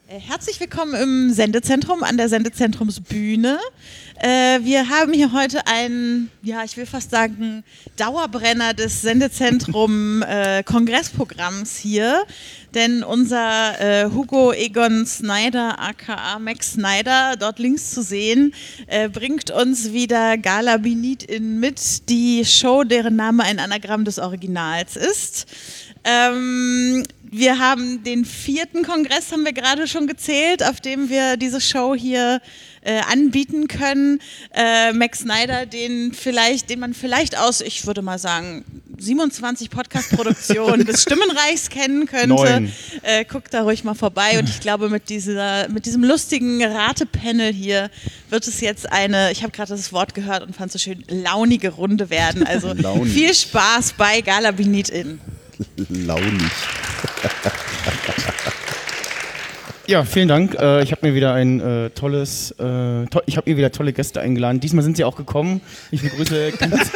Herzlich willkommen im Sendezentrum, an der Sendezentrumsbühne. Wir haben hier heute einen, ja, ich will fast sagen, Dauerbrenner des Sendezentrum-Kongressprogramms hier. Denn unser Hugo Egon Snyder, aka Max Snyder, dort links zu sehen, bringt uns wieder Gala Be Need-In mit, die Show, deren Name ein Anagramm des Originals ist. Wir haben den 4. Kongress, haben wir gerade schon gezählt, auf dem wir diese Show hier anbieten können. Max Snyder, den man vielleicht aus, ich würde mal sagen, 27 Podcast-Produktionen des Stimmenreichs kennen könnte. 9. Guckt da ruhig mal vorbei und ich glaube, mit diesem lustigen Ratepanel hier wird es jetzt ich habe gerade das Wort gehört und fand es so schön, launige Runde werden. Also viel Spaß bei Gala Be Need-In. Launig. Ja, vielen Dank. Ich habe mir wieder tolle Gäste eingeladen. Diesmal sind sie auch gekommen. Ich begrüße ganz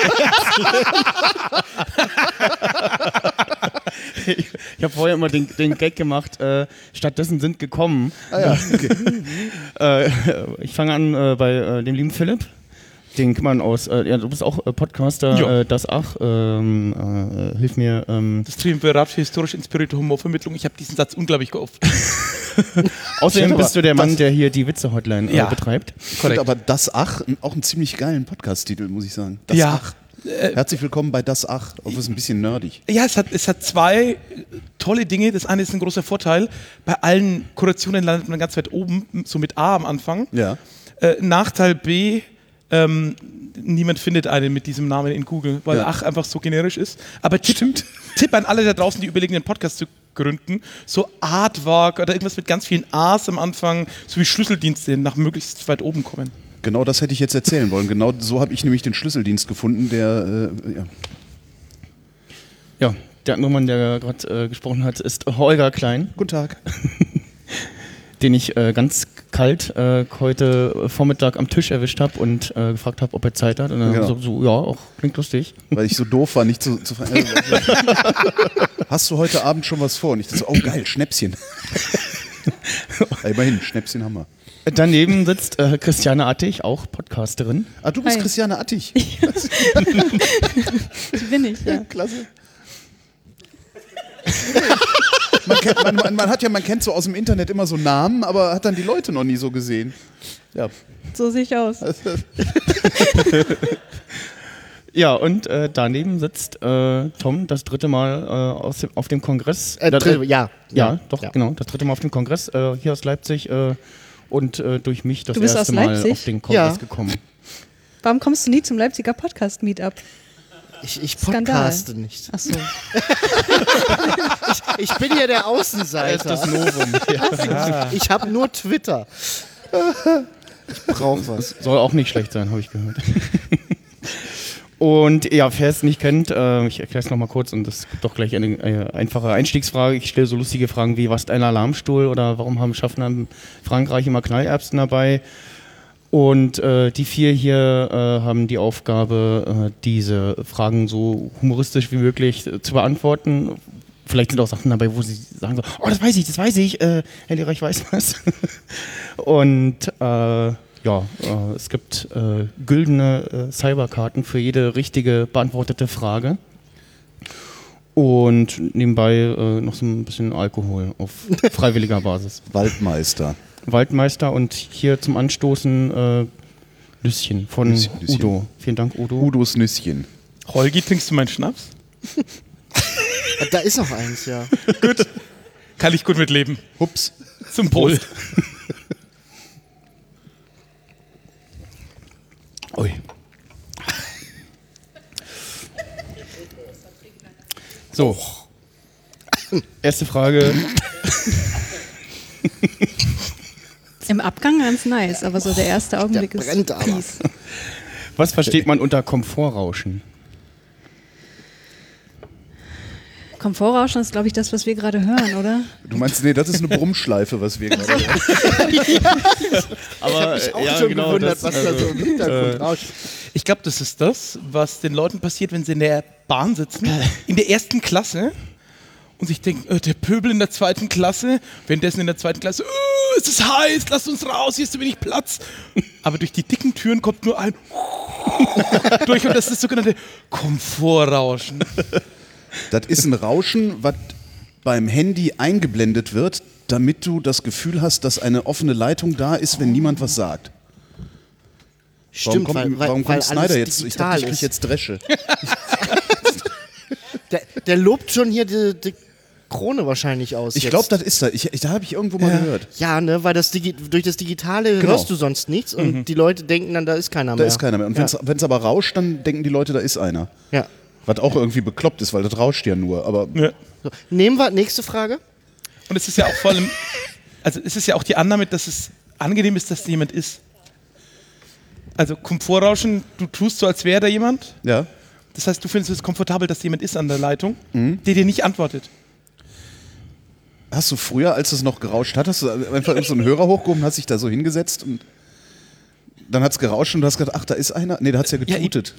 Ich habe vorher immer den Gag gemacht, stattdessen sind gekommen. Ah ja, okay. Ich fange an bei dem lieben Philipp. Den kann man aus, du bist auch Podcaster, das Ach, hilf mir. Das Triumvirat für historisch inspirierte Humorvermittlung. Ich habe diesen Satz unglaublich oft. Außerdem bist du der Mann, der hier die Witze-Hotline betreibt. Ich finde aber Das Ach auch einen ziemlich geilen Podcast-Titel, muss ich sagen. Das Ach. Herzlich willkommen bei Das Ach, auch ist ein bisschen nerdig. Ja, es hat zwei tolle Dinge. Das eine ist ein großer Vorteil. Bei allen Kurationen landet man ganz weit oben, so mit A am Anfang. Ja. Nachteil B, niemand findet einen mit diesem Namen in Google, weil Ach einfach so generisch ist. Aber Tipp an alle da draußen, die überlegen, einen Podcast zu gründen, so Aardvark oder irgendwas mit ganz vielen A's am Anfang, so wie Schlüsseldienste nach möglichst weit oben kommen. Genau das hätte ich jetzt erzählen wollen. Genau so habe ich nämlich den Schlüsseldienst gefunden, der der andere Mann, der gerade gesprochen hat, ist Holger Klein. Guten Tag. Den ich ganz kalt heute Vormittag am Tisch erwischt habe und gefragt habe, ob er Zeit hat. Und dann so, ja, auch klingt lustig. Weil ich so doof war, nicht zu fragen. Hast du heute Abend schon was vor? Und ich dachte so, oh geil, Schnäpschen. Immerhin, Schnäpschen haben wir. Daneben sitzt Christiane Attig, auch Podcasterin. Ah, du bist Hi. Christiane Attig. Die bin ich, ja. Klasse. Man kennt so aus dem Internet immer so Namen, aber hat dann die Leute noch nie so gesehen. Ja. So sehe ich aus. Ja, und daneben sitzt Tom das 3. Mal auf dem Kongress. Genau, das 3. Mal auf dem Kongress hier aus Leipzig und durch mich das erste Mal auf den Kongress gekommen. Warum kommst du nie zum Leipziger Podcast-Meetup? Ich podcaste nicht. Ach so. ich bin ja der Außenseiter. Das Novum. Ja. Ich habe nur Twitter. Ich brauche was. Soll auch nicht schlecht sein, habe ich gehört. Und ja, wer es nicht kennt, ich erkläre es nochmal kurz und das gibt doch gleich eine einfache Einstiegsfrage. Ich stelle so lustige Fragen wie, was ist ein Alarmstuhl oder warum schaffen in Frankreich immer Knallerbsen dabei? Und die 4 hier haben die Aufgabe, diese Fragen so humoristisch wie möglich zu beantworten. Vielleicht sind auch Sachen dabei, wo sie sagen so, oh, das weiß ich, Herr Lehrer, ich weiß was. Und es gibt güldene Cyberkarten für jede richtige beantwortete Frage. Und nebenbei noch so ein bisschen Alkohol auf freiwilliger Basis. Waldmeister und hier zum Anstoßen Nüsschen von Udo. Vielen Dank, Udo. Udos Nüsschen. Holgi, trinkst du meinen Schnaps? Da ist noch eins, ja. Gut. Kann ich gut mitleben. Hups. Zum Wohl. Ui. So. Erste Frage. Im Abgang ganz nice, aber so der erste Augenblick ist fies. Was versteht man unter Komfortrauschen? Komfortrauschen ist, glaube ich, das, was wir gerade hören, oder? Du meinst, nee, das ist eine Brummschleife, was wir gerade hören. Aber ich habe mich auch schon gewundert, was da so im Hintergrund rauscht. Ich glaube, das ist das, was den Leuten passiert, wenn sie in der Bahn sitzen, in der 1. Klasse und sich denken, der Pöbel in der 2. Klasse, währenddessen in der 2. Klasse, es ist heiß, lasst uns raus, hier ist zu wenig Platz. Aber durch die dicken Türen kommt nur ein durch und das ist das sogenannte Komfortrauschen. Das ist ein Rauschen, was beim Handy eingeblendet wird, damit du das Gefühl hast, dass eine offene Leitung da ist, wenn niemand was sagt. Stimmt, warum kommt Snyder alles jetzt? Ich dachte, ich krieg ist. jetzt Dresche. Der lobt schon hier die Krone wahrscheinlich aus. Ich glaube, das ist da. Da habe ich irgendwo mal gehört. Ja, ne, weil durch das Digitale hörst du sonst nichts und die Leute denken dann, da ist keiner mehr. Da ist keiner mehr. Und wenn es aber rauscht, dann denken die Leute, da ist einer. Ja. Was auch irgendwie bekloppt ist, weil das rauscht ja nur. Aber Ja. So, nehmen wir, nächste Frage. Und es ist ja auch vor allem, also es ist ja auch die Annahme, dass es angenehm ist, dass da jemand ist. Also Komfortrauschen, du tust so, als wäre da jemand. ja. Das heißt, du findest es komfortabel, dass jemand ist an der Leitung, der dir nicht antwortet. Hast du früher, als es noch gerauscht hat, hast du einfach so einen Hörer hochgehoben, hast dich da so hingesetzt und dann hat es gerauscht und du hast gedacht, ach, da ist einer? Nee, da hat es ja getutet.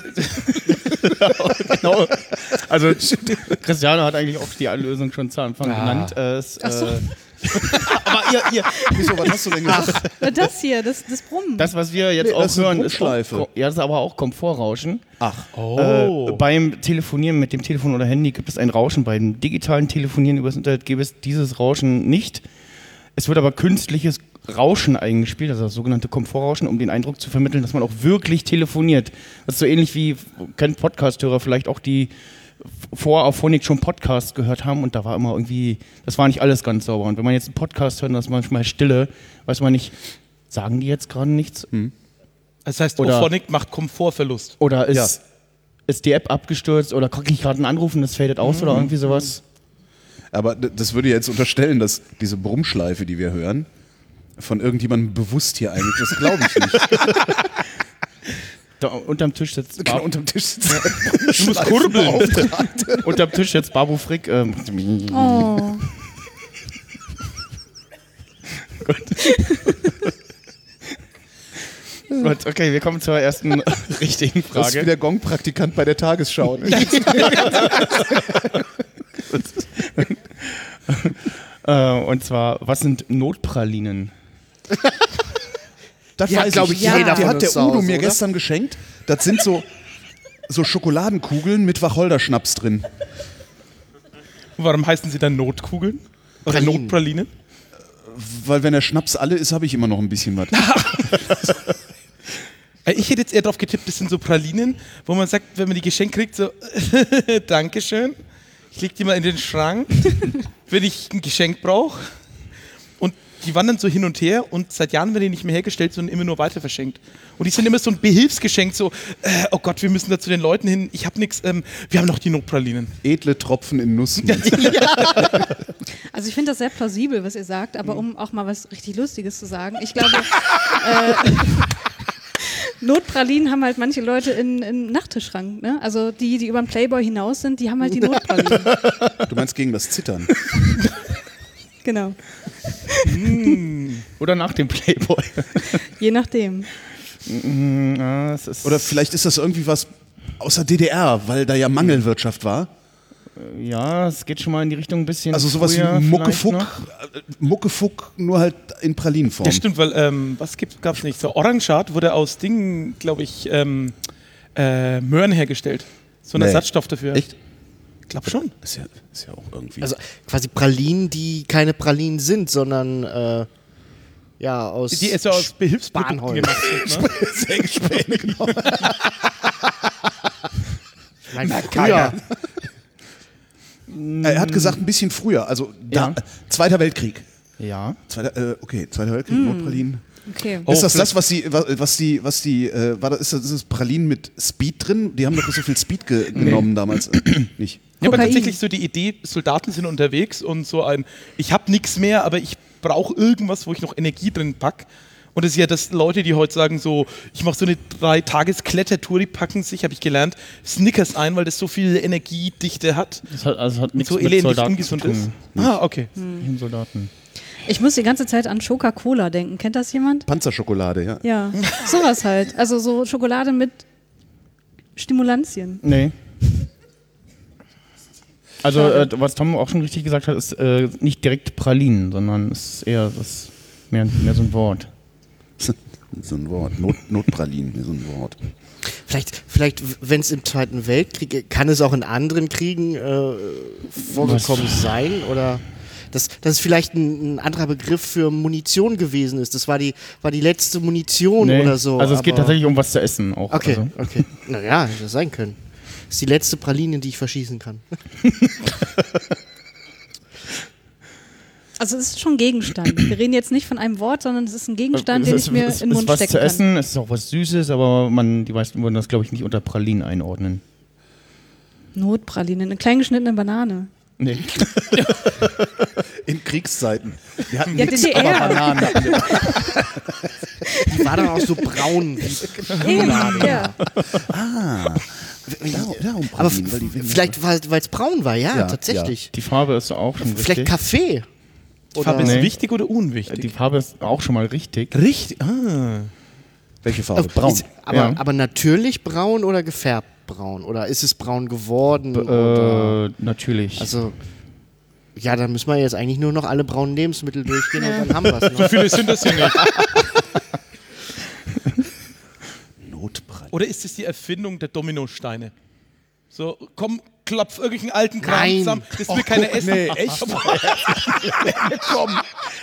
Genau. Also Christiane hat eigentlich auch die Lösung schon zu Anfang genannt. Aber ihr Wieso, was hast du denn gesagt? Das hier, das Brummen. das, was wir jetzt Nee, auch das ist eine hören, ist Brummschleife. auch, ja, das ist aber auch Komfortrauschen. Ach, Beim Telefonieren mit dem Telefon oder Handy gibt es ein Rauschen. Beim digitalen Telefonieren übers Internet gibt es dieses Rauschen nicht. Es wird aber künstliches Rauschen eingespielt, also das sogenannte Komfortrauschen, um den Eindruck zu vermitteln, dass man auch wirklich telefoniert. Das ist so ähnlich wie, kennt Podcast-Hörer vielleicht auch, die vor Auphonic schon Podcasts gehört haben und da war immer irgendwie, das war nicht alles ganz sauber. Und wenn man jetzt einen Podcast hört, dann ist manchmal Stille, weiß man nicht, sagen die jetzt gerade nichts? Das heißt, Oder- Auphonic macht Komfortverlust. Oder ist die App abgestürzt oder kriege ich gerade einen Anruf und das fadet aus oder irgendwie sowas? aber das würde jetzt unterstellen, dass diese Brummschleife, die wir hören, von irgendjemandem bewusst hier eigentlich, das glaube ich nicht. Da unterm Tisch sitzt Genau, unterm Tisch sitzt Du musst kurbeln. unterm Tisch jetzt Babu Frick. Oh. Gut, okay, wir kommen zur ersten richtigen Das ist wie Frage. der Gong-Praktikant bei der Tagesschau. Ne? Und zwar, was sind Notpralinen? Das Die hat, weiß glaub ich. ich, jeder Die von hat der uns zu Udo Hause, mir oder? gestern geschenkt. Das sind so Schokoladenkugeln mit Wacholderschnaps drin. Warum heißen sie dann Notkugeln? Oder Pralinen. Notpralinen? Weil wenn der Schnaps alle ist, habe ich immer noch ein bisschen was. Ich hätte jetzt eher drauf getippt, das sind so Pralinen, wo man sagt, wenn man die geschenkt kriegt, so Dankeschön, ich leg die mal in den Schrank, wenn ich ein Geschenk brauche. Und die wandern so hin und her und seit Jahren werden die nicht mehr hergestellt, sondern immer nur weiter verschenkt. Und die sind immer so ein Behilfsgeschenk, so, oh Gott, wir müssen da zu den Leuten hin, ich habe nichts, wir haben noch die Notpralinen. Edle Tropfen in Nuss. Also ich finde das sehr plausibel, was ihr sagt, aber um auch mal was richtig Lustiges zu sagen, ich glaube, Notpralinen haben halt manche Leute im Nachttischschrank, ne? Also die über den Playboy hinaus sind, die haben halt die Notpralinen. Du meinst gegen das Zittern. Genau. Oder nach dem Playboy? Je nachdem. Ja, es ist, Oder vielleicht ist das irgendwie was aus der DDR, weil da ja Mangelwirtschaft war. ja, es geht schon mal in die Richtung ein bisschen. Also sowas wie früher Muckefuck, vielleicht Muckefuck, nur halt in Pralinenform. Das stimmt, weil, was gab's nicht? So Orangeat wurde aus Dingen, glaube ich, Möhren hergestellt. So ein Nee. Ersatzstoff dafür. Echt? Ich glaube schon. Ist ja auch irgendwie. Also quasi Pralinen, die keine Pralinen sind, sondern ja, aus Die so aus Behilfsprodukten Spanholz. gemacht sind. Ne? Sägespäne, genau. Früher. Er hat gesagt, ein bisschen früher, also Ja. Zweiter Weltkrieg. Ja. Zweiter Weltkrieg, Notpralinen. Okay. Oh, Ist das vielleicht- ist das Pralinen mit Speed drin? Die haben doch so viel Speed genommen damals. Nicht. Ja, aber Kokain. tatsächlich so die Idee, Soldaten sind unterwegs und so ich habe nichts mehr, aber ich brauche irgendwas, wo ich noch Energie drin pack. Und das ist ja das Leute, die heute sagen so, ich mache so eine 3-Tages-Klettertour, die packen sich, habe ich gelernt, Snickers ein, weil das so viel Energiedichte hat Das hat nichts so mit elendig Soldaten ungesund zu ist. tun. Ah, okay. Mit Soldaten. Ich muss die ganze Zeit an Coca-Cola denken. Kennt das jemand? Panzerschokolade, ja. Ja, sowas halt. Also so Schokolade mit Stimulantien. Nee. Also, was Tom auch schon richtig gesagt hat, ist nicht direkt Pralinen, sondern es ist eher mehr so ein Wort. So ein Wort. Notpralinen, so ein Wort. Vielleicht wenn es im Zweiten Weltkrieg, kann es auch in anderen Kriegen vorgekommen sein? Oder dass es vielleicht ein anderer Begriff für Munition gewesen ist. Das war die letzte Munition oder so. Also es geht tatsächlich um was zu essen auch. Okay, also. okay. Naja, hätte das sein können. Das ist die letzte Praline, die ich verschießen kann. Also es ist schon Gegenstand. Wir reden jetzt nicht von einem Wort, sondern es ist ein Gegenstand, den ich mir in den Mund was stecken zu kann. essen, es ist auch was Süßes, aber die meisten würden das, glaube ich, nicht unter Pralinen einordnen. Notpraline, eine kleingeschnittene Banane. Nee. In Kriegszeiten. Wir hatten Ja, nichts, DDR. aber Bananen hatten wir. Die war dann auch so braun. Eben, ja. Darum Aber Pralinen, weil die vielleicht, weil es braun war, ja, Ja, tatsächlich. Die Farbe ist auch schon Vielleicht richtig. Kaffee. Farbe ist Nee. wichtig oder unwichtig? Die Farbe ist auch schon mal richtig. Richtig. Welche Farbe? Braun. Aber natürlich braun oder gefärbt braun? Oder ist es braun geworden? oder? Natürlich. Also, ja, dann müssen wir jetzt eigentlich nur noch alle braunen Lebensmittel durchgehen und dann haben wir es. So viele sind das ja nicht. Notpralinen. Oder ist es die Erfindung der Dominosteine? So, komm, klopf irgendwelchen alten Kram Nein. zusammen, das will keiner essen. Nee, echt? komm.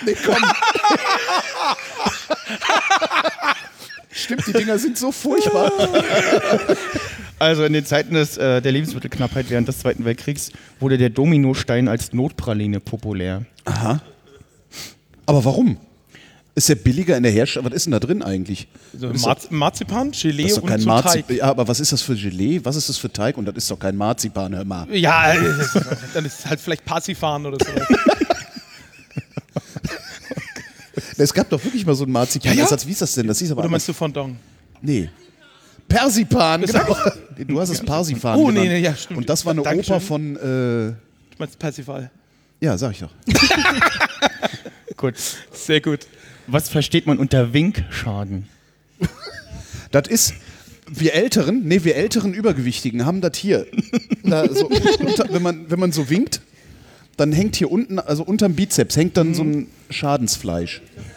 Stimmt, die Dinger sind so furchtbar. Also in den Zeiten der Lebensmittelknappheit während des Zweiten Weltkriegs wurde der Dominostein als Notpraline populär. Aber warum? Ist der billiger in der Herstellung? Was ist denn da drin eigentlich? So, Das ist doch- Marzipan, Das Gelee ist doch und kein so Teig. Marzipan. Ja, aber was ist das für Gelee? Was ist das für Teig? Und das ist doch kein Marzipan, hör mal. Ja, dann ist es halt vielleicht Parsifan oder so. Es gab doch wirklich mal so einen Marzipan-Ersatz. Wie ist das denn? Das hieß aber Oder anders. meinst du Fondant? Nee. Persipan, genau. Du hast es Parsipan Oh, genannt. nee, ja, stimmt. Und das war eine Dankeschön. Oper von, Du meinst Parsifal? ja, sag ich doch. Gut. Sehr gut. Was versteht man unter Winkschaden? Das ist, wir älteren Übergewichtigen haben das hier. Da so wenn man so winkt, dann hängt hier unten, also unterm Bizeps, hängt dann so ein Schadensfleisch.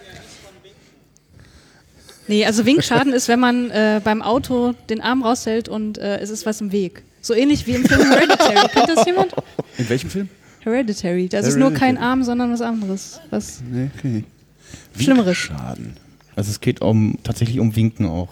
Nee, also Winkschaden ist, wenn man beim Auto den Arm raushält und es ist was im Weg. So ähnlich wie im Film Hereditary. Kennt das jemand? In welchem Film? Hereditary. Das ist nur kein Hereditary. Arm, sondern was anderes. Was Nee, okay. Schlimmeres. Schaden. Also es geht tatsächlich um Winken auch.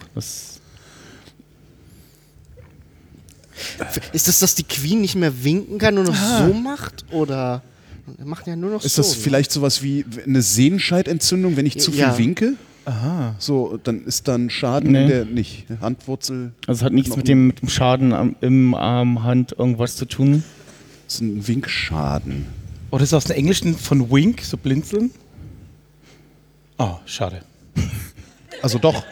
Ist das, dass die Queen nicht mehr winken kann und noch so macht? Oder er macht ja nur noch Ist so. das vielleicht sowas wie eine Sehenscheidentzündung, wenn ich zu viel Ja. winke? Aha. So, dann ist dann Schaden Nee. in der nicht. Handwurzel. Also es hat nichts mit dem Schaden im Arm, Hand, irgendwas zu tun. Das ist ein Winkschaden. Oder ist das aus dem Englischen von Wink, so blinzeln? Oh, schade. Also doch.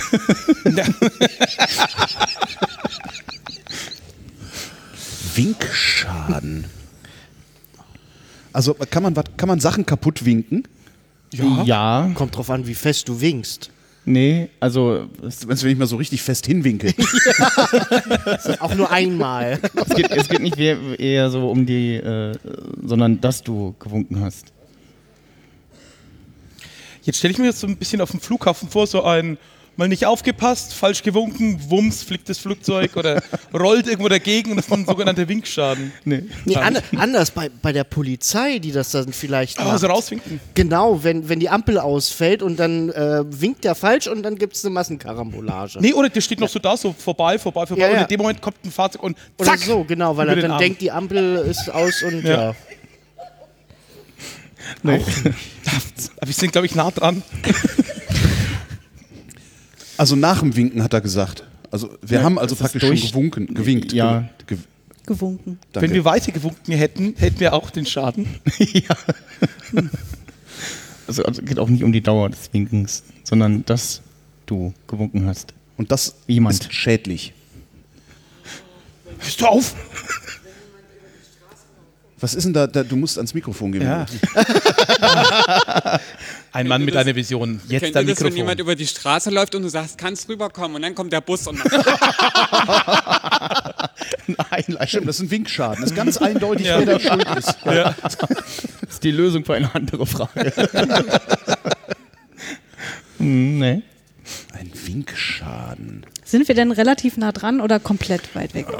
Winkschaden. Also kann man Sachen kaputt winken? Ja. Kommt drauf an, wie fest du winkst. Nee, also Wenn ich mal so richtig fest hinwinke. Auch nur einmal. es geht nicht eher so um die, sondern dass du gewunken hast. Jetzt stelle ich mir jetzt so ein bisschen auf dem Flughafen vor, so ein mal nicht aufgepasst, falsch gewunken, wumms, fliegt das Flugzeug oder rollt irgendwo dagegen und das ist ein sogenannter Winkschaden. Nee. Nee, anders bei der Polizei, die das dann vielleicht Oh, macht. so rauswinken. Genau, wenn die Ampel ausfällt und dann winkt der falsch und dann gibt es eine Massenkarambolage. Nee, oder der steht noch so da, so vorbei Ja, und ja. in dem Moment kommt ein Fahrzeug und Oder zack! so, genau, weil über er den dann Arm. denkt, die Ampel ist aus und Ja. ja. Nee. Aber wir sind, glaube ich, nah dran. Also nach dem Winken hat er gesagt. Also wir haben also das ist praktisch schon gewinkt. Ja. gewunken. Danke. Wenn wir weiter gewunken hätten wir auch den Schaden. Ja. Also es geht auch nicht um die Dauer des Winkens, sondern dass du gewunken hast. Und das Jemand. ist schädlich. Hörst du auf? Was ist denn da? Du musst ans Mikrofon gehen. Ja. Ein Mann mit einer Vision. Jetzt Kennt dein ihr das, wenn Mikrofon. jemand über die Straße läuft und du sagst, kannst rüberkommen und dann kommt der Bus und dann Nein, leider Stimmt, das ist ein Winkschaden. Das ist ganz eindeutig, wer da schuld ist. Ja. Das ist die Lösung für eine andere Frage. Nee. Ein Winkschaden. Sind wir denn relativ nah dran oder komplett weit weg?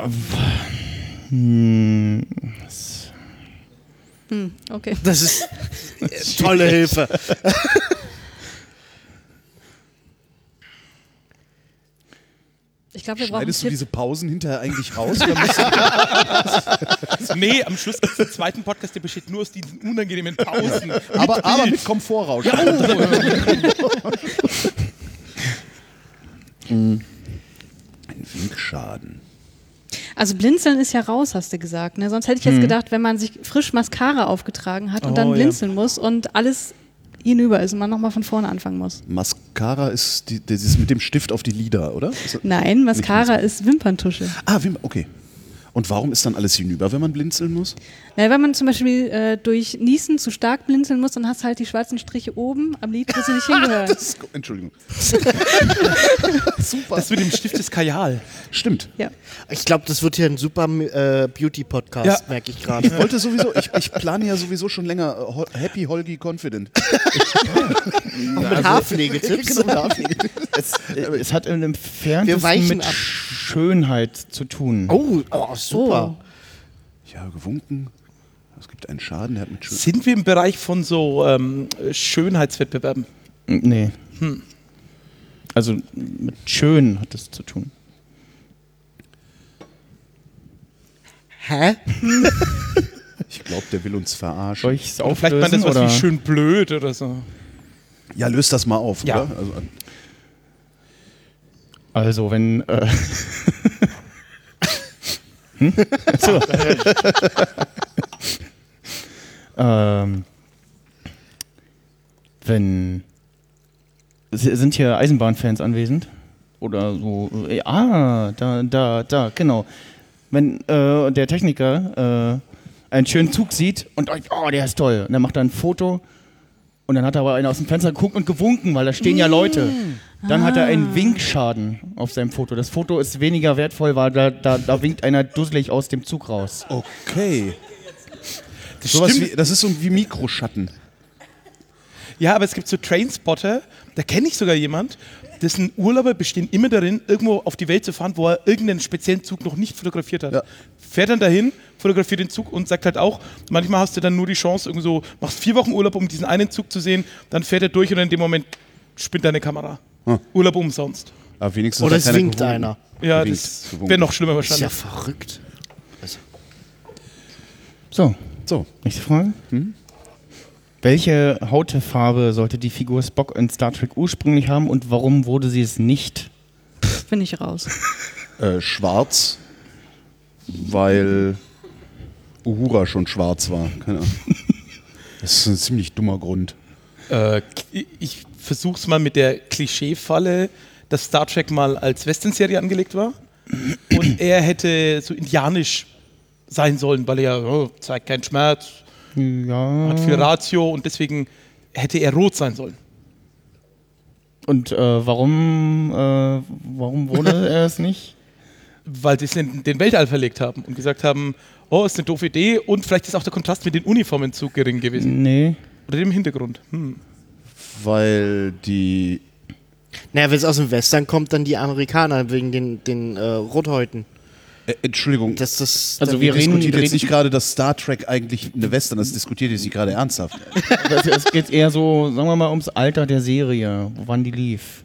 Okay. Das ist tolle Hilfe. Ich glaube, wir brauchen einen Schneidest du Tipp. diese Pausen hinterher eigentlich raus? Oder musst du, Nee, am Schluss gibt es einen zweiten Podcast, der besteht nur aus diesen unangenehmen Pausen. aber mit Komfortrausch. Ein Winkschaden. Also blinzeln ist ja raus, hast du gesagt. Ne? Sonst hätte ich jetzt gedacht, wenn man sich frisch Mascara aufgetragen hat und dann ja. blinzeln muss und alles hinüber ist und man nochmal von vorne anfangen muss. Mascara ist dieses mit dem Stift auf die Lider, oder? Nein, Mascara ist Wimperntusche. Okay. Und warum ist dann alles hinüber, wenn man blinzeln muss? Na, wenn man zum Beispiel durch Niesen zu stark blinzeln muss, dann hast du halt die schwarzen Striche oben am Lid, wo sie nicht hingehören. Entschuldigung. Super. Das mit dem Stift ist Kajal. Stimmt. Ja. Ich glaube, das wird hier ein super Beauty-Podcast, Ja. merke ich gerade. Ich wollte sowieso, ich plane ja sowieso schon länger Happy, Holgi, Confident. Mit Haarpflegetipps. Genau, Es hat im Wir Entferntesten weichen mit ab. Schönheit zu tun. Oh, super. Ja, gewunken. Es gibt einen Schaden, der hat mit Sind wir im Bereich von so Schönheitswettbewerben? Nee. Also mit schön hat es zu tun. Hä? Ich glaube, der will uns verarschen. Soll ich es Oder vielleicht meint das auflösen? was Oder? wie schön blöd oder so. Ja, löst das mal auf, Ja. oder? Also wenn So. Wenn sind hier Eisenbahnfans anwesend? Oder so? Da, genau. Wenn der Techniker einen schönen Zug sieht und oh, der ist toll, und dann macht er ein Foto und dann hat aber einer aus dem Fenster geguckt und gewunken, weil da stehen ja Leute. Dann hat er einen Winkschaden auf seinem Foto. Das Foto ist weniger wertvoll, weil da winkt einer dusselig aus dem Zug raus. Okay. Stimmt. Das ist so wie Mikroschatten. Ja, aber es gibt so Trainspotter, da kenne ich sogar jemand, dessen Urlauber bestehen immer darin, irgendwo auf die Welt zu fahren, wo er irgendeinen speziellen Zug noch nicht fotografiert hat. Ja. Fährt dann dahin, fotografiert den Zug und sagt halt auch, manchmal hast du dann nur die Chance, irgendwie so, machst 4 Wochen Urlaub, um diesen einen Zug zu sehen, dann fährt er durch und in dem Moment spinnt deine Kamera. Urlaub umsonst. Aber wenigstens Oder hat es keiner winkt gewunken. einer. Ja, Gewinkt, das gewunken. wäre noch schlimmer Das ist ja wahrscheinlich. verrückt. So, So, nächste Frage. Welche Hautfarbe sollte die Figur Spock in Star Trek ursprünglich haben und warum wurde sie es nicht? Bin ich raus. schwarz, weil Uhura schon schwarz war. Keine Ahnung. Das ist ein ziemlich dummer Grund. Ich versuch's mal mit der Klischeefalle, dass Star Trek mal als Western-Serie angelegt war und er hätte so indianisch sein sollen, weil er zeigt keinen Schmerz, Ja. hat viel Ratio und deswegen hätte er rot sein sollen. Und warum wurde er es nicht? Weil sie es in den Weltall verlegt haben und gesagt haben, oh, ist eine doofe Idee und vielleicht ist auch der Kontrast mit den Uniformen zu gering gewesen. Nee. Oder dem Hintergrund. Weil die. Naja, wenn es aus dem Western kommt, dann die Amerikaner wegen den Rothäuten. Entschuldigung. Also wir diskutiert reden jetzt nicht gerade, dass Star Trek eigentlich eine Western ist. Das diskutiert jetzt nicht gerade ernsthaft. es geht eher so, sagen wir mal, ums Alter der Serie, wann die lief.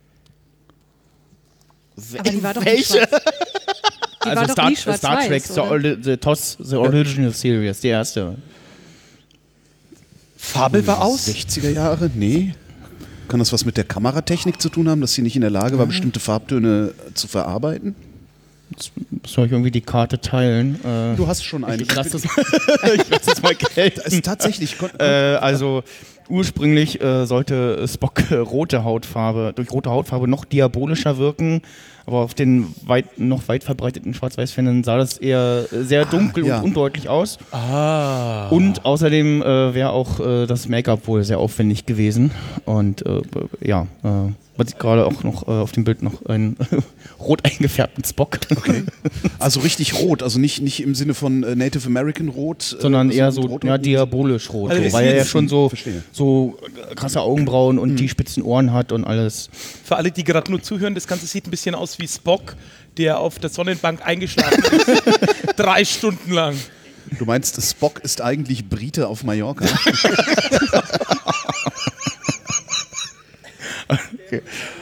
Aber die war doch nicht Welche? schwarz. Die war doch nie Star schwarz-weiß, Trek, oder? the TOS, the Original Series, die erste. Farbe war aus. 60er Jahre? Nee. Kann das was mit der Kameratechnik zu tun haben, dass sie nicht in der Lage war, bestimmte Farbtöne zu verarbeiten? Soll ich irgendwie die Karte teilen? Du hast schon eine. Ich lasse das mal gelten. Es ist tatsächlich. Also Ursprünglich sollte Spock durch rote Hautfarbe noch diabolischer wirken, aber auf den noch weit verbreiteten Schwarz-Weiß-Fernsehen sah das eher sehr dunkel und undeutlich aus. Und außerdem wäre auch das Make-up wohl sehr aufwendig gewesen. Und man sieht gerade auch noch auf dem Bild noch einen rot eingefärbten Spock. Okay. Also richtig rot, also nicht im Sinne von Native American Rot. Sondern eher so diabolisch rot. Also weil er ja schon so krasse Augenbrauen und die spitzen Ohren hat und alles. Für alle, die gerade nur zuhören, das Ganze sieht ein bisschen aus wie Spock, der auf der Sonnenbank eingeschlafen ist. 3 Stunden lang. Du meinst, Spock ist eigentlich Brite auf Mallorca? Okay.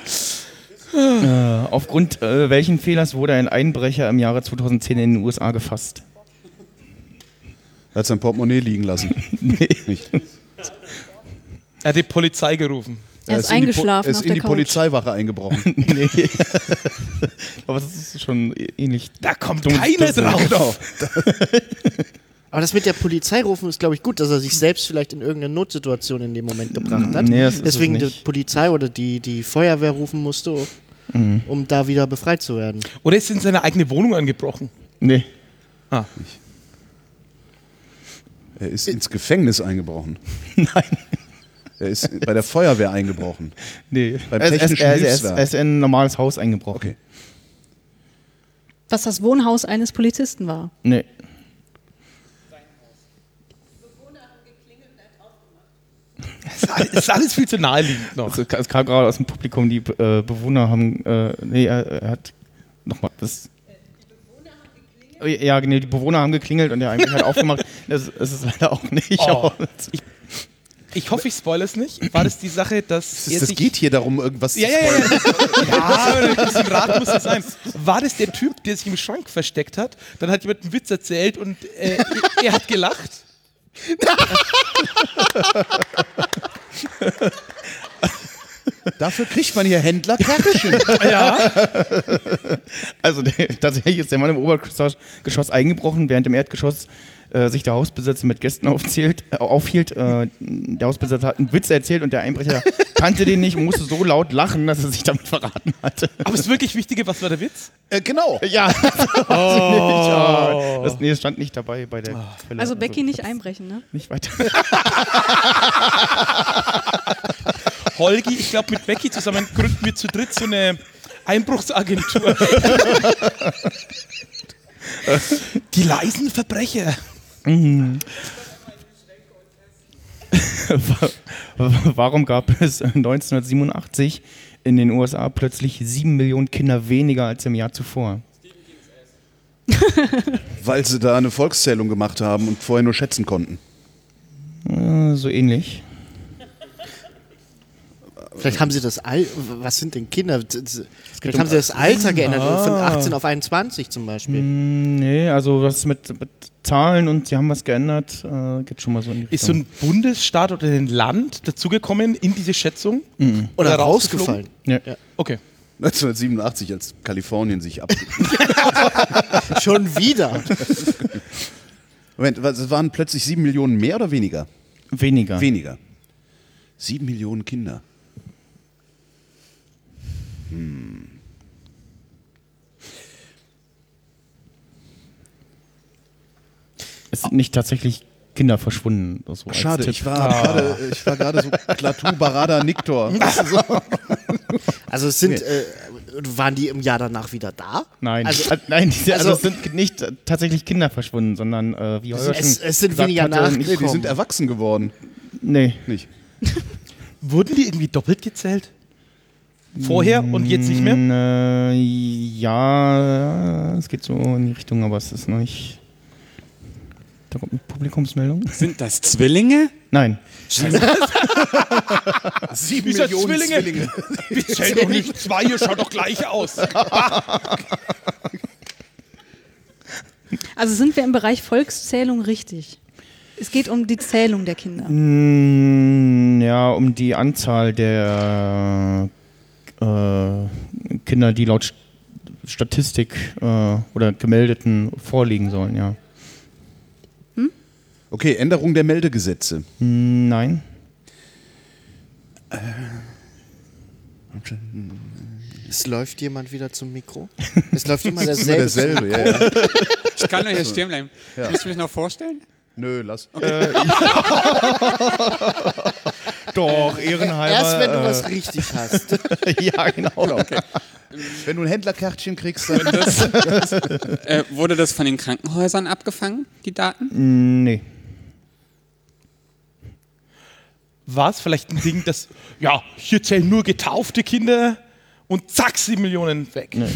Aufgrund welchen Fehlers wurde ein Einbrecher im Jahre 2010 in den USA gefasst? Er hat sein Portemonnaie liegen lassen. Nee. Nicht. Er hat die Polizei gerufen. Er ist eingeschlafen Er ist auf in der die Couch. Polizeiwache eingebrochen. Nee. Aber das ist schon ähnlich. Da kommt keiner drauf. Genau. Aber das mit der Polizei rufen ist, glaube ich, gut, dass er sich selbst vielleicht in irgendeine Notsituation in dem Moment gebracht hat. Nee, das ist Deswegen es die nicht. Polizei oder die Feuerwehr rufen musste, um da wieder befreit zu werden. Oder ist in seine eigene Wohnung angebrochen. Nee. Er ist ins Gefängnis eingebrochen. Nein. Er ist bei der Feuerwehr eingebrochen. Nee. Beim Er technischen Hilfswerk. ist in ein normales Haus eingebrochen. Okay. Was das Wohnhaus eines Polizisten war. Nee. Das ist alles viel zu naheliegend noch. Also, es kam gerade aus dem Publikum, die Bewohner haben. Er hat nochmal das. Ja, genau, die Bewohner haben geklingelt und der Einbrecher hat aufgemacht. Das ist es leider auch nicht. Oh. Aber Ich hoffe, ich spoilere es nicht. War das die Sache, dass er Das sich... geht hier darum, irgendwas Ja, ein bisschen Rat muss es sein. War das der Typ, der sich im Schrank versteckt hat? Dann hat jemand einen Witz erzählt und er hat gelacht. Dafür kriegt man hier Händler Kärtchen. Ja. Also tatsächlich ist der Mann im Obergeschoss eingebrochen, während im Erdgeschoss sich der Hausbesitzer mit Gästen aufhielt. Der Hausbesitzer hat einen Witz erzählt und der Einbrecher kannte den nicht und musste so laut lachen, dass er sich damit verraten hatte. Aber das wirklich Wichtige, was war der Witz? Genau. Ja, das stand nicht dabei bei der Quelle. Also Becky nicht einbrechen, ne? Nicht weiter. Holgi, ich glaube, mit Becky zusammen gründen wir zu dritt so eine Einbruchsagentur. Die leisen Verbrecher. Warum gab es 1987 in den USA plötzlich 7 Millionen Kinder weniger als im Jahr zuvor? Weil sie da eine Volkszählung gemacht haben und vorher nur schätzen konnten. So ähnlich. Vielleicht haben sie was sind denn Kinder? Vielleicht haben sie das Alter geändert, von 18 auf 21 zum Beispiel. Nee, also was mit Zahlen und sie haben was geändert, geht schon mal so in die Richtung. Ist so ein Bundesstaat oder ein Land dazugekommen in diese Schätzung? Oder rausgeflogen? rausgefallen. Ja. Okay. 1987, als Kalifornien sich ab... Schon wieder. Moment, es waren plötzlich 7 Millionen mehr oder weniger? Weniger. Weniger. 7 Millionen Kinder. Es sind nicht tatsächlich Kinder verschwunden. So als Schade, Tipp. ich war gerade so Klaatu Barada Niktor. Also es sind, waren die im Jahr danach wieder da? Nein, Also, nein, es sind nicht tatsächlich Kinder verschwunden, sondern wie Holger schon es sind gesagt weniger hatte, Nee, die sind erwachsen geworden. Nee. Nicht. Wurden die irgendwie doppelt gezählt? Vorher und jetzt nicht mehr? Ja, es geht so in die Richtung, aber es ist noch nicht. Da kommt eine Publikumsmeldung. Sind das Zwillinge? Nein. 7 Wieso Millionen Zwillinge? Wir zählen doch nicht 2, ihr schaut doch gleich aus. Also sind wir im Bereich Volkszählung richtig? Es geht um die Zählung der Kinder. Ja, um die Anzahl der Kinder, die laut Statistik oder Gemeldeten vorliegen sollen, ja. Okay, Änderung der Meldegesetze. Nein. Es läuft jemand wieder zum Mikro. Es läuft immer Das ist derselbe. immer derselbe, ja. Ich kann doch hier stehen bleiben. Willst du mich noch vorstellen? Nö, lass. Doch, ehrenhalber. Erst wenn du was richtig hast. Ja, genau. Okay. Wenn du ein Händlerkärtchen kriegst, dann Wurde das von den Krankenhäusern abgefangen, die Daten? Nee. War es vielleicht ein Ding, dass, ja, hier zählen nur getaufte Kinder und zack, 7 Millionen weg. Nee.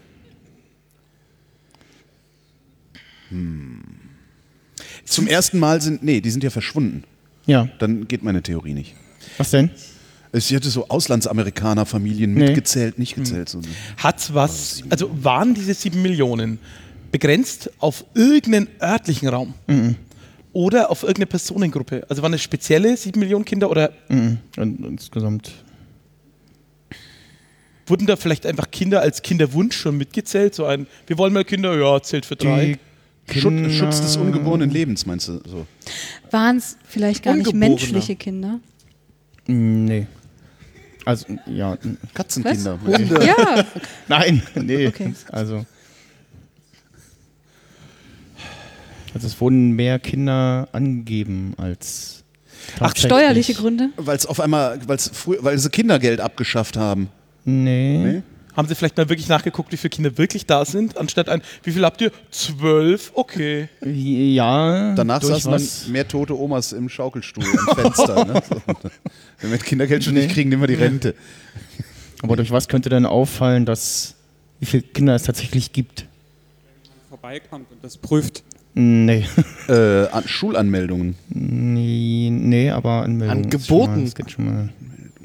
zum ersten Mal die sind ja verschwunden. Ja. Dann geht meine Theorie nicht. Was denn? Ich hätte so Auslandsamerikaner-Familien Nee. mitgezählt, nicht gezählt. So. Hat's was, also waren diese 7 Millionen begrenzt auf irgendeinen örtlichen Raum? Oder auf irgendeine Personengruppe? Also waren es spezielle 7 Millionen Kinder oder Und insgesamt. wurden da vielleicht einfach Kinder als Kinderwunsch schon mitgezählt? So ein, wir wollen mal Kinder, ja, zählt für 3. Schutz des ungeborenen Lebens, meinst du? So. Waren es vielleicht gar nicht Ungeborener. menschliche Kinder? Nee. Also, ja. Katzenkinder. Ja, Nein, nee. Okay. Also es wurden mehr Kinder angegeben als. ach, tatsächlich. steuerliche Gründe? Weil sie Kindergeld abgeschafft haben. Nee. Haben Sie vielleicht mal wirklich nachgeguckt, wie viele Kinder wirklich da sind? Anstatt wie viel habt ihr? 12? Okay. Ja. Danach durch saßen was? dann mehr tote Omas im Schaukelstuhl am Fenster. Ne? So. Wenn wir das Kindergeld schon nicht kriegen, nehmen wir die Rente. Aber durch was könnte denn auffallen, wie viele Kinder es tatsächlich gibt? Vorbeikommt und das prüft. Nee. Schulanmeldungen. Nee, aber Anmeldungen. An Geboten. Das geht schon mal.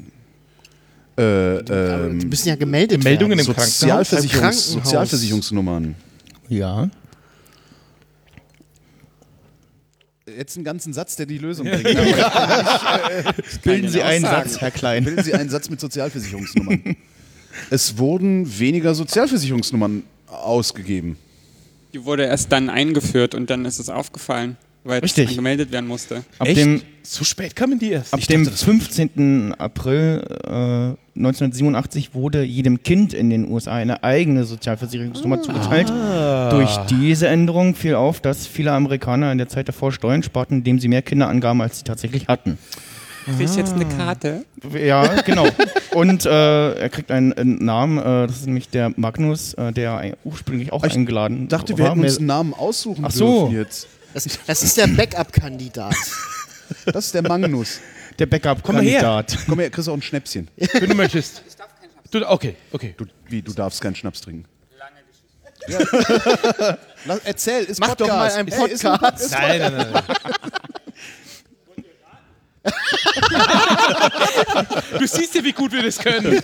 Die müssen ja gemeldet Meldungen werden. im Krankenhaus. Beim Krankenhaus. Sozialversicherungsnummern. Ja. Jetzt einen ganzen Satz, der die Lösung bringt. Bilden Sie einen Aussagen. Satz, Herr Klein. Bilden Sie einen Satz mit Sozialversicherungsnummern. Es wurden weniger Sozialversicherungsnummern ausgegeben. Die wurde erst dann eingeführt und dann ist es aufgefallen, weil es Richtig. angemeldet werden musste. Ab Echt? dem, So spät kamen die erst. ab dem 15. April 1987 wurde jedem Kind in den USA eine eigene Sozialversicherungsnummer zugeteilt. Durch diese Änderung fiel auf, dass viele Amerikaner in der Zeit davor Steuern sparten, indem sie mehr Kinder angaben, als sie tatsächlich hatten. Krieg ich jetzt eine Karte? Ja, genau. Und er kriegt einen Namen, das ist nämlich der Magnus, der ursprünglich auch eingeladen Ich dachte, wir war. hätten uns einen Namen aussuchen Ach so. dürfen jetzt. Das ist der Backup-Kandidat. Das ist der Magnus. Der Backup-Kandidat. Komm her, kriegst du auch ein Schnäpschen. Wenn du möchtest. Okay. Du darfst keinen Schnaps trinken. Lange Geschichte. Erzähl, ist Mach doch mal einen Podcast. Nein. Du siehst ja, wie gut wir das können.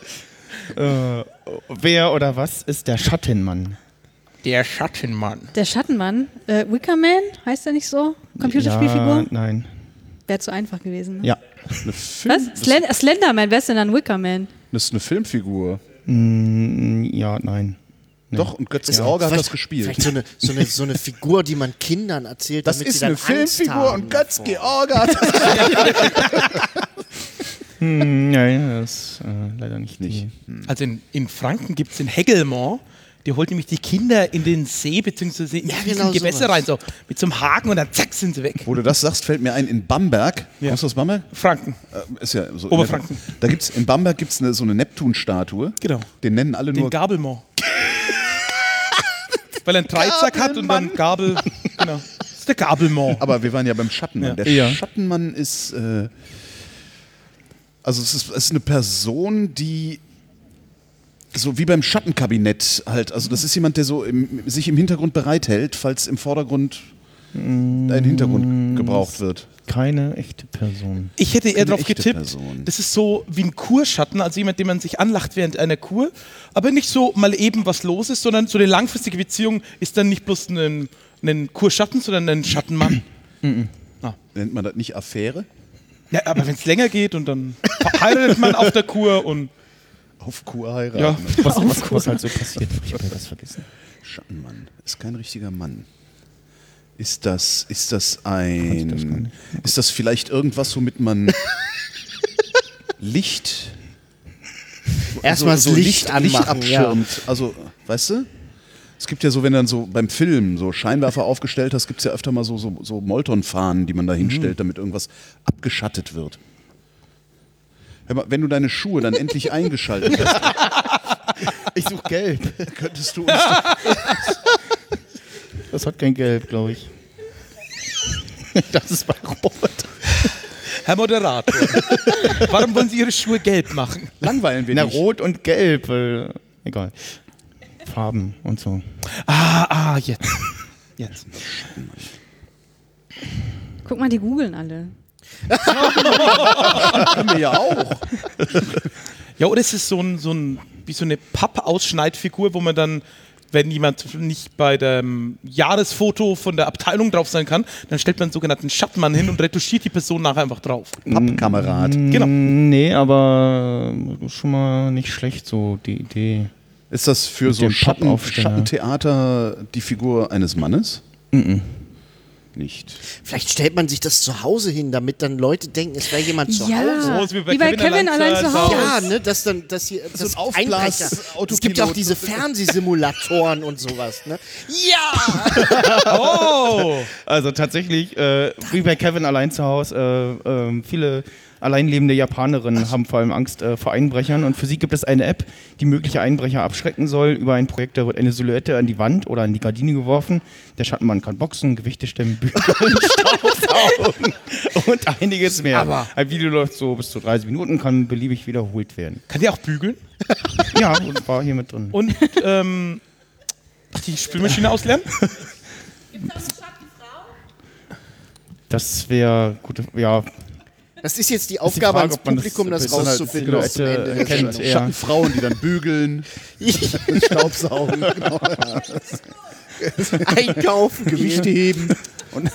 Wer oder was ist der Schattenmann? Der Schattenmann. Der Schattenmann, Wickerman, heißt der nicht so? Computerspielfigur? Ja, nein. Wäre zu einfach gewesen. Ne? Ja. Eine Film, Was? Slenderman, wer ist denn dann Wickerman? das ist eine Filmfigur. Ja, nein. Doch, und Götz George hat das gespielt. Vielleicht so eine Figur, die man Kindern erzählt, Das damit ist sie dann eine Angst Filmfigur haben und Götz davor. George hat das Nein, das ist leider nicht. Also in Franken gibt es den Hegelmann, der holt nämlich die Kinder in den See bzw. in die genau Gewässer sowas. rein, so mit so einem Haken und dann zack sind sie weg. Wo du das sagst, fällt mir ein, in Bamberg. Ja. Kommst du aus Bamberg? Franken. Ist ja so Oberfranken. Da gibt's, in Bamberg gibt es so eine Neptun-Statue. Genau. Den nennen alle Den nur Gabelmann. Weil er einen Dreizack hat und dann Gabel. Genau. Das ist der Gabelmann. Aber wir waren ja beim Schattenmann. Ja. Der Ja. Schattenmann ist, also es ist eine Person, die so wie beim Schattenkabinett halt, also das ist jemand, der so sich im Hintergrund bereithält, falls im Vordergrund ein Hintergrund gebraucht wird. Keine echte Person. Ich hätte eher Keine darauf echte getippt, Person. das ist so wie ein Kurschatten, also jemand, den man sich anlacht während einer Kur, aber nicht so mal eben was los ist, sondern so eine langfristige Beziehung ist dann nicht bloß ein Kurschatten, sondern ein Schattenmann. Nennt man das nicht Affäre? Ja, aber wenn es länger geht und dann heiratet man auf der Kur und Auf Kur heiraten. Ja. Was halt so passiert. Ich habe das vergessen. Schattenmann ist kein richtiger Mann. Ist das das gar ein. nicht. Ist das vielleicht irgendwas, womit man. Licht. Erstmal das Licht anmachen, abschirmt. Also, weißt du? Es gibt ja so, wenn du dann so beim Film so Scheinwerfer aufgestellt hast, gibt es ja öfter mal so Molton-Fahnen, die man da hinstellt, damit irgendwas abgeschattet wird. Hör mal, wenn du deine Schuhe dann endlich eingeschaltet hast, Ich suche gelb. könntest du uns... Das hat kein Gelb, glaube ich. Das ist bei Rot. Herr Moderator, warum wollen Sie Ihre Schuhe gelb machen? Langweilen wir Na, nicht. Rot und Gelb. Egal. Farben und so. Jetzt. Guck mal, die googeln alle. Können wir ja auch. Ja, oder ist es wie so eine Pappausschneidfigur, wo man dann, wenn jemand nicht bei dem Jahresfoto von der Abteilung drauf sein kann, dann stellt man einen sogenannten Schattenmann hin und retuschiert die Person nachher einfach drauf. Pappkamerad. Genau. Nee, aber schon mal nicht schlecht, so die Idee. Ist das für Mit so dem Pappaufsteller. Schattentheater die Figur eines Mannes? Nicht. Vielleicht stellt man sich das zu Hause hin, damit dann Leute denken, es wäre jemand zu Hause. Ja, Hause. wie bei Kevin allein zu Hause. Ja, ne, dass hier das ein Einbrecher. Aufblas-Autopilot. Es gibt ja auch diese Fernsehsimulatoren und sowas, ne? Ja! Oh! Also tatsächlich, wie bei Kevin allein zu Hause, viele alleinlebende Japanerinnen haben vor allem Angst vor Einbrechern und für sie gibt es eine App, die mögliche Einbrecher abschrecken soll. Über ein Projekt, da wird eine Silhouette an die Wand oder an die Gardine geworfen. Der Schattenmann kann boxen, Gewichte stemmen, bügeln, Staubsaugen und einiges mehr. Aber ein Video läuft so bis zu 30 Minuten, kann beliebig wiederholt werden. Kann die auch bügeln? Ja, und war hier mit drin. Und die Spülmaschine ausleeren? Das wäre gut, ja. Das ist jetzt die Aufgabe ans Frage, ob man Publikum, das das halt rauszufinden bis zum Ende der kennt. Sendung. Ja. Schattenfrauen, die dann bügeln, Staubsaugen, genau. Einkaufen, Gewichte heben. Und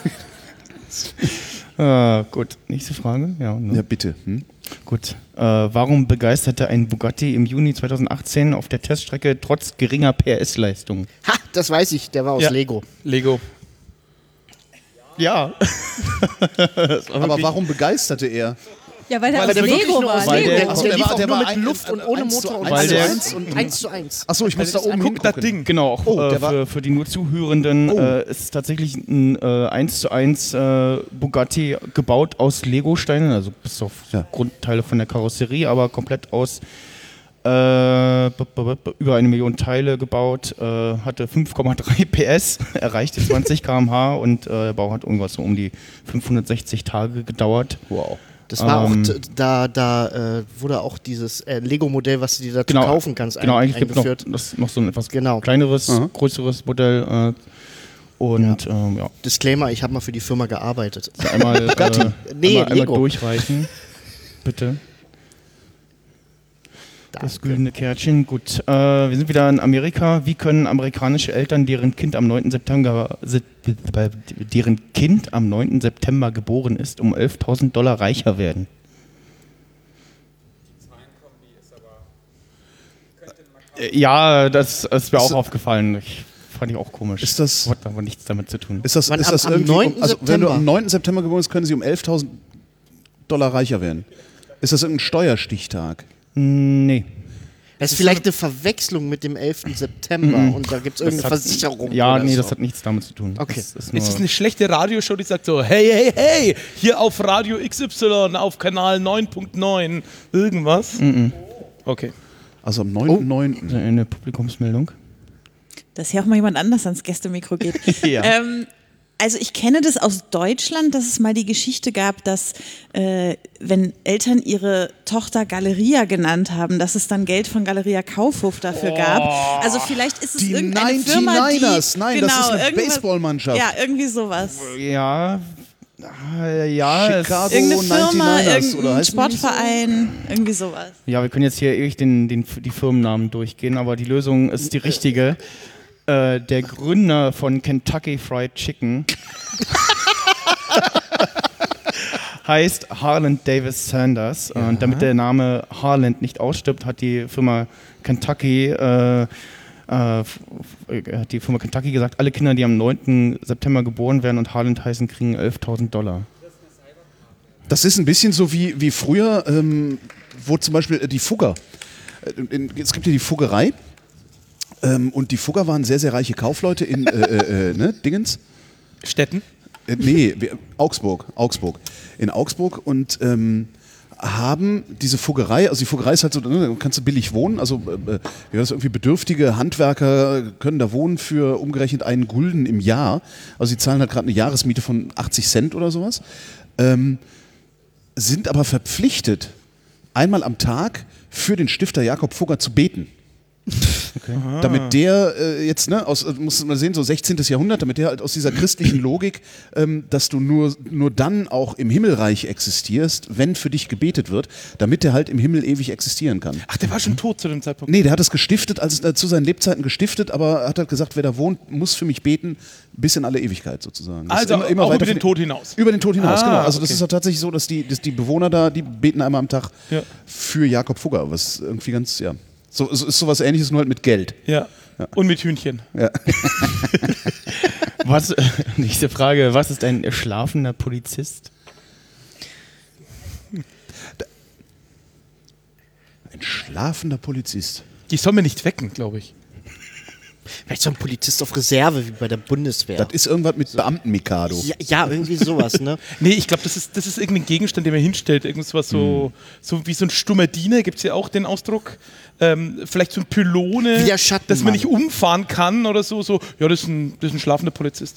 Gut, nächste Frage. Ja, ne? ja, bitte. Gut. Warum begeisterte ein Bugatti im Juni 2018 auf der Teststrecke trotz geringer PS-Leistung? Ha, das weiß ich, der war aus Ja. Lego. Lego. Ja. Aber warum begeisterte er? Ja, weil der Weil aus der wirklich Lego nur war. aus Weil Lego. der- Der, der lief war- auch der nur war mit ein- Luft und ohne 1 zu Motor und 1. 1 und 1 zu 1. Achso, ich muss da oben Guck, das hingucken. Ding. Genau, auch Oh, der war- für die nur Zuhörenden ist tatsächlich ein 1:1 Bugatti gebaut aus Lego-Steinen, also bis auf Ja. Grundteile von der Karosserie, aber komplett aus über 1 Million Teile gebaut, hatte 5,3 PS, erreichte 20 km/h und der Bau hat irgendwas so um die 560 Tage gedauert. Wow. Das war auch, da wurde auch dieses Lego-Modell, was du dir dazu kaufen kannst, Genau, eigentlich gibt es eingeführt. noch so ein etwas Genau. kleineres, größeres Modell. Und ja, Disclaimer, ich habe mal für die Firma gearbeitet. einmal, Nee, einmal Lego. durchreichen. Bitte. Das güldene Kärtchen. Gut, wir sind wieder in Amerika. Wie können amerikanische Eltern, deren Kind am 9. September geboren ist, um $11.000 reicher werden? Ja, das ist mir auch aufgefallen. Fand ich auch komisch. Ist das- Hat aber nichts damit zu tun. Ist das, Wann, ist das am irgendwie, 9. also wenn du September? am 9. September geboren bist, können sie um $11.000 reicher werden. Ist das irgendein Steuerstichtag? Nee. Das ist vielleicht eine Verwechslung mit dem 11. September und da gibt es irgendeine hat- Versicherung. Ja, oder nee, so. das hat nichts damit zu tun. Okay. Das ist Ist nur es eine schlechte Radioshow, die sagt so, hey, hey, hey, hier auf Radio XY, auf Kanal 9.9, irgendwas? Okay. Also am 9.9. eine Publikumsmeldung. Dass hier auch mal jemand anders ans Gästemikro geht. Ja. Also ich kenne das aus Deutschland, dass es mal die Geschichte gab, dass wenn Eltern ihre Tochter Galeria genannt haben, dass es dann Geld von Galeria Kaufhof dafür gab. Also vielleicht ist es Die irgendeine Firma, 99ers. die... Nein, das ist eine irgendwas- Baseballmannschaft. Ja, irgendwie sowas. Ja, Chicago Irgendeine Firma, 99ers, oder irgendein heißen die nicht so? Sportverein, irgendwie sowas. ja, wir können jetzt hier ewig die Firmennamen durchgehen, aber die Lösung ist die richtige. Der Gründer von Kentucky Fried Chicken heißt Harland Davis Sanders. Und damit der Name Harland nicht ausstirbt, hat die Firma Kentucky gesagt, alle Kinder, die am 9. September geboren werden und Harland heißen, kriegen $11.000. Das ist ein bisschen so wie früher wo zum Beispiel die Fugger, es gibt ja die Fuggerei, und die Fugger waren sehr, sehr reiche Kaufleute in Dingens. Städten? Augsburg. In Augsburg und haben diese Fuggerei, also die Fuggerei ist halt so, da kannst du billig wohnen, also irgendwie bedürftige Handwerker können da wohnen für umgerechnet 1 Gulden im Jahr, also sie zahlen halt gerade eine Jahresmiete von 80 Cent oder sowas, sind aber verpflichtet, einmal am Tag für den Stifter Jakob Fugger zu beten. Okay. Damit der jetzt, muss man sehen, so 16. Jahrhundert, damit der halt aus dieser christlichen Logik, dass du nur dann auch im Himmelreich existierst, wenn für dich gebetet wird, damit der halt im Himmel ewig existieren kann. Ach, der war schon tot zu dem Zeitpunkt? Nee, der hat es gestiftet, zu seinen Lebzeiten gestiftet, aber hat halt gesagt, wer da wohnt, muss für mich beten, bis in alle Ewigkeit sozusagen. Das also immer auch über den Tod hinaus? Über den Tod hinaus, genau. Also das okay. ist halt tatsächlich so, dass die Bewohner da, die beten einmal am Tag für Jakob Fugger, was irgendwie ganz, so ist sowas Ähnliches, nur halt mit Geld. Ja. Und mit Hühnchen. Ja. Nächste Frage. Was ist ein schlafender Polizist? Ein schlafender Polizist. Die soll mir nicht wecken, glaube ich. Vielleicht so ein Polizist auf Reserve, wie bei der Bundeswehr. Das ist irgendwas mit Beamten-Mikado. Ja, irgendwie sowas, ne? Nee, ich glaube, das ist irgendein Gegenstand, den man hinstellt. Irgendwas so wie so ein stummer Diener, gibt es ja auch den Ausdruck. Vielleicht so ein Pylone, wie der Schattenmann, dass man nicht umfahren kann oder so. Ja, das ist ein schlafender Polizist.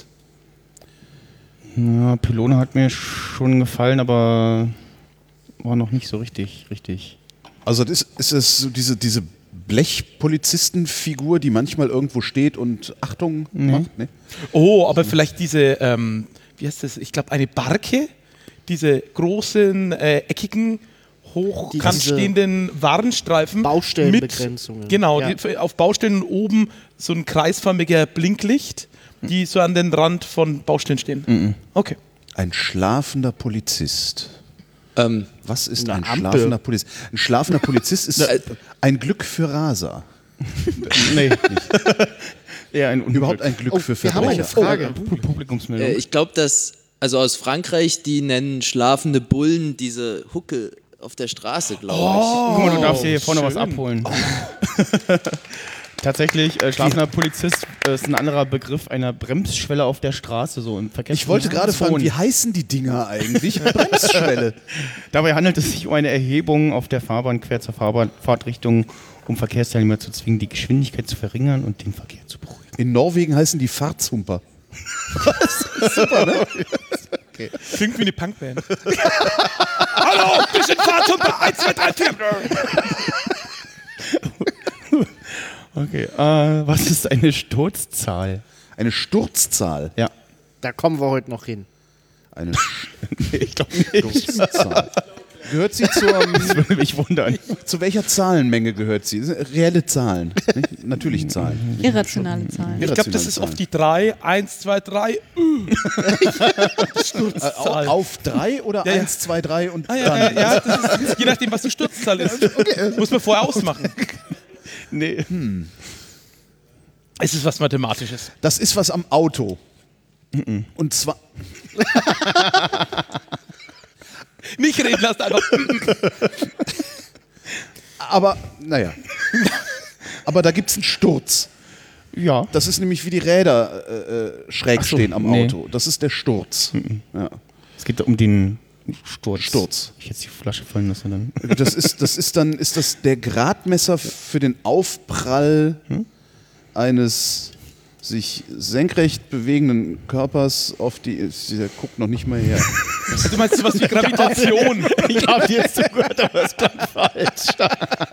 Ja, Pylone hat mir schon gefallen, aber war noch nicht so richtig. Also das ist es so diese Blechpolizistenfigur, die manchmal irgendwo steht und Achtung macht? Nee? Oh, aber vielleicht diese, wie heißt das? Ich glaube, eine Barke, diese großen, eckigen, hochkant stehenden Warnstreifen. Baustellenbegrenzungen. Genau, auf Baustellen oben so ein kreisförmiger Blinklicht, die so an den Rand von Baustellen stehen. Okay. Ein schlafender Polizist. Was ist ein Ampel. schlafender Polizist? Ein schlafender Polizist ist ein Glück für Raser. Nee, nicht. Eher ein Unglück. Überhaupt ein Glück für wir haben eine Verbrecher. Frage. Publikumsmeldung. Ich glaube, dass, also aus Frankreich, die nennen schlafende Bullen diese Hucke auf der Straße, glaube ich. Guck mal, du darfst hier vorne was abholen. Tatsächlich, schlafender Polizist ist ein anderer Begriff einer Bremsschwelle auf der Straße, so im Verkehr. Ich wollte gerade fragen, wie heißen die Dinger eigentlich? Bremsschwelle. Dabei handelt es sich um eine Erhebung auf der Fahrbahn quer zur Fahrtrichtung, um Verkehrsteilnehmer zu zwingen, die Geschwindigkeit zu verringern und den Verkehr zu beruhigen. In Norwegen heißen die Fahrtshumper. Super, ne? Okay. Klingt wie eine Punkband. Hallo, wir sind Fahrtumper 1, 2, 3, 4. Okay, was ist eine Sturzzahl? Eine Sturzzahl? Ja. Da kommen wir heute noch hin. Eine Ich glaube nicht. Sturzzahl. Gehört sie Das würde mich wundern. zu welcher Zahlenmenge gehört sie? Das sind reelle Zahlen, nicht? Natürliche Zahlen. Irrationale Zahlen. Ich glaube, das ist auf die 3, 1, 2, 3. Sturzzahl. Auf 3 oder Ja, ja. 1, 2, 3 und dann? Ja, das ist je nachdem, was die Sturzzahl ist. Muss man vorher ausmachen. Nee. Es ist was Mathematisches. Das ist was am Auto. Und zwar... Nicht reden lassen, einfach. Aber, naja. Aber da gibt es einen Sturz. Ja. Das ist nämlich wie die Räder schräg stehen am Auto. Das ist der Sturz. Ja. Es geht um den Sturz. Sturz. Ich jetzt die Flasche fallen lasse dann. Das ist der Gradmesser für den Aufprall eines sich senkrecht bewegenden Körpers auf die... Der guckt noch nicht mal her. Also du meinst sowas wie Gravitation? Ich habe dir jetzt zugehört, aber es klang falsch.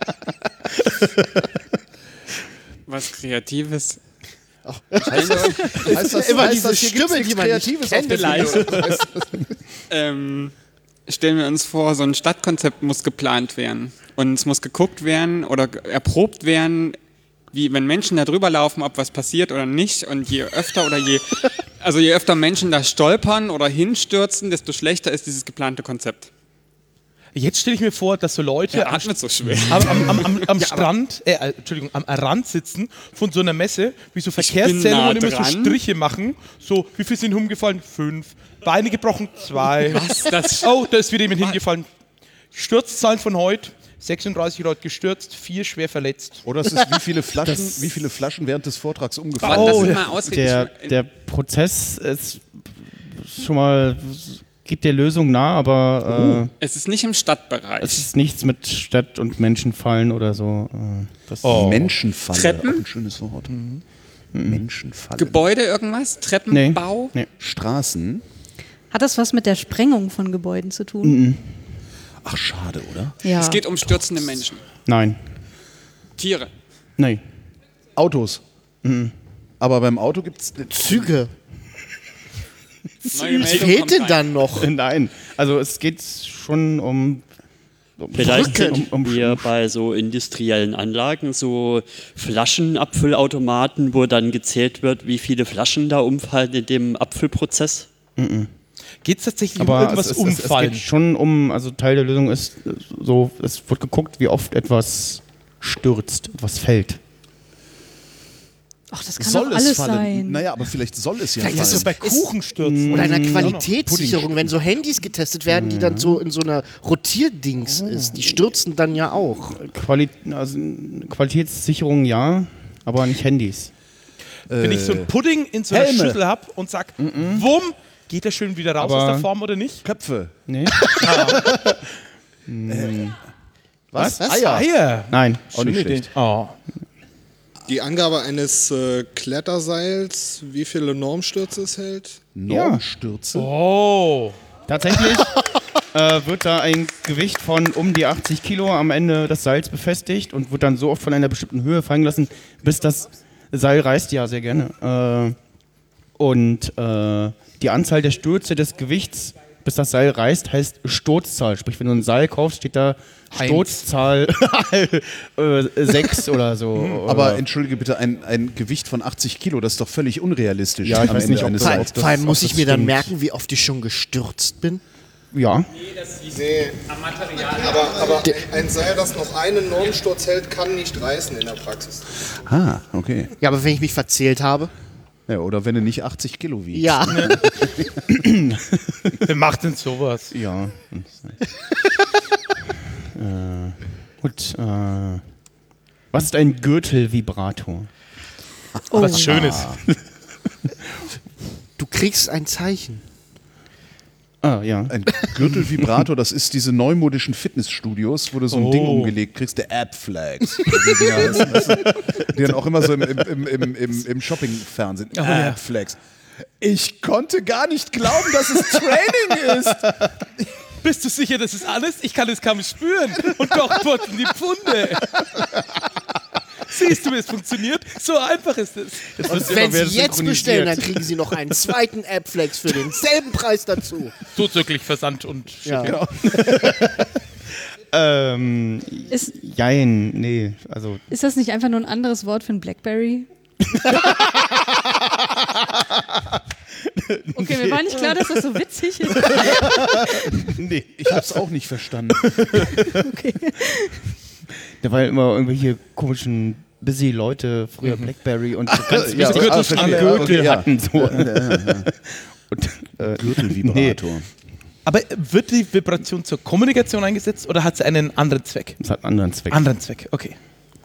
Was Kreatives. Heißt das, Immer heißt diese das, hier gibt's Stimme, nichts die man nicht Kreatives kennt, auf der Stellen wir uns vor, so ein Stadtkonzept muss geplant werden. Und es muss geguckt werden oder erprobt werden, wie wenn Menschen da drüber laufen, ob was passiert oder nicht. Und je öfter Menschen da stolpern oder hinstürzen, desto schlechter ist dieses geplante Konzept. Jetzt stelle ich mir vor, dass so Leute Atmet so schwer. am Strand, am Rand sitzen von so einer Messe, wie so Verkehrszählungen nah und immer so dran. Striche machen. So, wie viel sind umgefallen? 5. Beine gebrochen? 2. Was? Das Oh, da ist wieder jemand hingefallen. Sturzzahlen von heute: 36 Leute gestürzt, 4 schwer verletzt. Oder es ist, wie viele Flaschen während des Vortrags umgefallen Das sind. ist mal ausreden. Der Prozess ist schon mal, geht der Lösung nah, aber Es ist nicht im Stadtbereich. es ist nichts mit Stadt- und Menschenfallen oder so. Das Menschenfalle. Treppen? Auch ein schönes Wort. Menschenfalle. Gebäude irgendwas? Treppenbau? Nee. Straßen. Hat das was mit der Sprengung von Gebäuden zu tun? Ach, schade, oder? Ja. Es geht um stürzende Menschen. Nein. Tiere. Nein. Autos. Aber beim Auto gibt es Züge. Neue Was Meldung fehlt kommt denn rein. dann noch? Nein. Also es geht schon um Vielleicht Brücken. sind wir bei so industriellen Anlagen, so Flaschenabfüllautomaten, wo dann gezählt wird, wie viele Flaschen da umfallen in dem Abfüllprozess. Geht es tatsächlich um Aber irgendwas es umfallen? geht schon um, also Teil der Lösung ist so, es wird geguckt, wie oft etwas stürzt, etwas fällt. Ach, das kann soll doch es alles fallen. sein. Naja, aber vielleicht soll es ja Vielleicht ist fallen. es Bei Kuchen stürzen. Oder einer Qualitätssicherung, wenn so Handys getestet werden, die dann so in so einer Rotierdings ist. Die stürzen dann ja auch. Qualitätssicherung ja, aber nicht Handys. Wenn ich so einen Pudding in so einer Helme. Schüssel habe und sag, wumm, geht der schön wieder raus Aber- aus der Form oder nicht? Köpfe. Nee? Was? Eier. Eier. Nein. Auch nicht schlecht. Oh. Die Angabe eines Kletterseils, wie viele Normstürze es hält? Normstürze. Oh. Tatsächlich wird da ein Gewicht von um die 80 Kilo am Ende des Seils befestigt und wird dann so oft von einer bestimmten Höhe fallen gelassen, bis das Seil reißt, ja, sehr gerne. Und die Anzahl der Stürze des Gewichts, bis das Seil reißt, heißt Sturzzahl. Sprich, wenn du ein Seil kaufst, steht da Sturzzahl 6 oder so. Aber entschuldige bitte, ein Gewicht von 80 Kilo, das ist doch völlig unrealistisch. Ja, ich am weiß Ende nicht, ob eines das- Seils. Vor allem muss ob ich das mir dann stimmt. merken, wie oft ich schon gestürzt bin. Ja. Nee, aber ein Seil, das noch einen Normsturz hält, kann nicht reißen in der Praxis. Ah, okay. Ja, aber wenn ich mich verzählt habe. Ja, oder wenn du nicht 80 Kilo wiegst. Ja. Wer macht denn sowas? Ja. Gut. Was ist ein Gürtelvibrator? Was Schönes. Du kriegst ein Zeichen. Ah, ja. Ein Gürtelvibrator, das ist diese neumodischen Fitnessstudios, wo du so ein Ding umgelegt kriegst, der App-Flags. Die Dinger heißen, weißt du? Die dann auch immer so im Shopping-Fernsehen. App-Flags. Ich konnte gar nicht glauben, dass es Training ist. Bist du sicher, das ist alles? Ich kann es kaum spüren. Und doch purzeln die Pfunde. Siehst du, wie es funktioniert? So einfach ist es. Und wenn Sie jetzt bestellen, dann kriegen Sie noch einen zweiten App-Flex für denselben Preis dazu. Zuzüglich Versand und Ja. Shipping. Jein, nee. Also, Ist das nicht einfach nur ein anderes Wort für ein Blackberry? Okay, mir war nicht klar, dass das so witzig ist. Nee, ich hab's auch nicht verstanden. da waren immer irgendwelche komischen busy Leute, früher Blackberry und so ganz Ja, wichtig verstehe. am Gürtel Okay, ja. hatten. So. Und, Gürtelvibrator. Aber wird die Vibration zur Kommunikation eingesetzt oder hat sie einen anderen Zweck? Das hat einen anderen Zweck. Anderen Zweck, okay.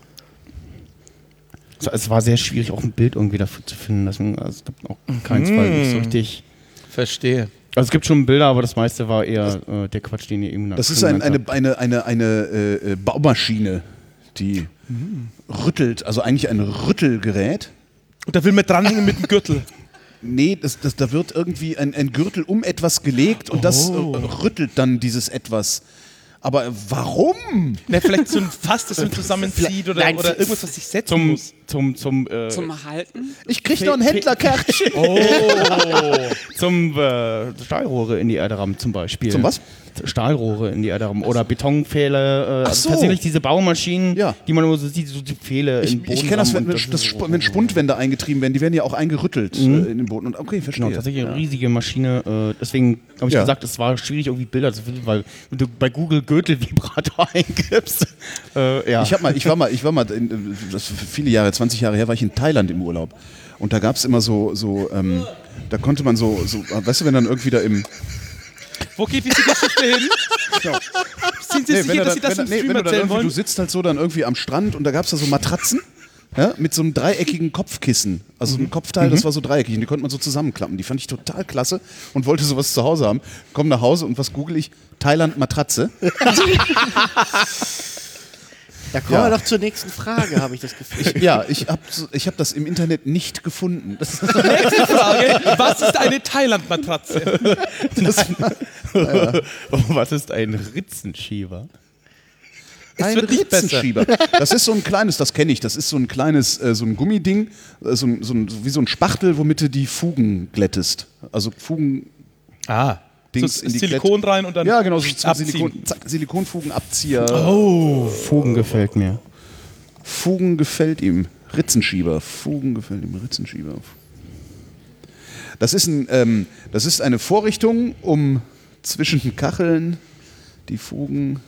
Es war sehr schwierig, auch ein Bild irgendwie dafür zu finden. Deswegen, also, es gibt auch keins, weil nicht so richtig. Verstehe. Also es gibt schon Bilder, aber das meiste war eher der Quatsch, den ihr eben Das schon ist genannt habt. eine Baumaschine, die rüttelt, also eigentlich ein Rüttelgerät. Und da will man dranhängen mit dem Gürtel. Nee, da wird irgendwie ein Gürtel um etwas gelegt und das rüttelt dann dieses etwas. Aber warum? Na, vielleicht so ein Fass, das man zusammenzieht oder, Nein, oder irgendwas, was sich setzen Zum muss. Zum Halten? Ich krieg noch ein Händlerkärtchen. Zum Stahlrohre in die Erde rammen zum Beispiel. Zum was? Stahlrohre in die Erde rammen oder Betonpfähle. Ach so. Tatsächlich diese Baumaschinen, Ja. die man immer so sieht, so die Pfähle in den Boden Ich kenne das, rammen wenn Spundwände eingetrieben werden, die werden ja auch eingerüttelt in den Boden. Und okay, verstehe. Genau, tatsächlich eine riesige Maschine. Deswegen habe ich Ja. gesagt, es war schwierig, irgendwie Bilder zu finden, weil wenn du bei Google Gürtelvibrator eingibst. Ja. Ich war mal, das ist viele Jahre, 20 Jahre her, war ich in Thailand im Urlaub. Und da gab es immer da konnte man so, weißt du, wenn dann irgendwie da Wo geht diese Geschichte hin? Sind Sie sicher, dass Sie das im Stream erzählen wollen? Du sitzt halt so dann irgendwie am Strand und da gab es da so Matratzen, ja, mit so einem dreieckigen Kopfkissen. Also ein Kopfteil, das war so dreieckig und die konnte man so zusammenklappen. Die fand ich total klasse und wollte sowas zu Hause haben. Komm nach Hause und was google ich? Thailand Matratze. Da kommen wir doch zur nächsten Frage, habe ich das Gefühl. Ich hab das im Internet nicht gefunden. Nächste Frage. Was ist eine Thailand-Matratze? Was ist ein Ritzenschieber? Ein Ritzenschieber. Das ist so ein kleines, das kenne ich, das ist so ein kleines, so ein Gummiding, wie so ein Spachtel, womit du die Fugen glättest. Also Fugen... Dings so in die Silikon rein und dann ja, genau, so zum abziehen. Silikonfugenabzieher. Fugen gefällt mir. Fugen gefällt ihm. Ritzenschieber. Fugen gefällt ihm. Ritzenschieber. Das ist eine Vorrichtung, um zwischen den Kacheln die Fugen...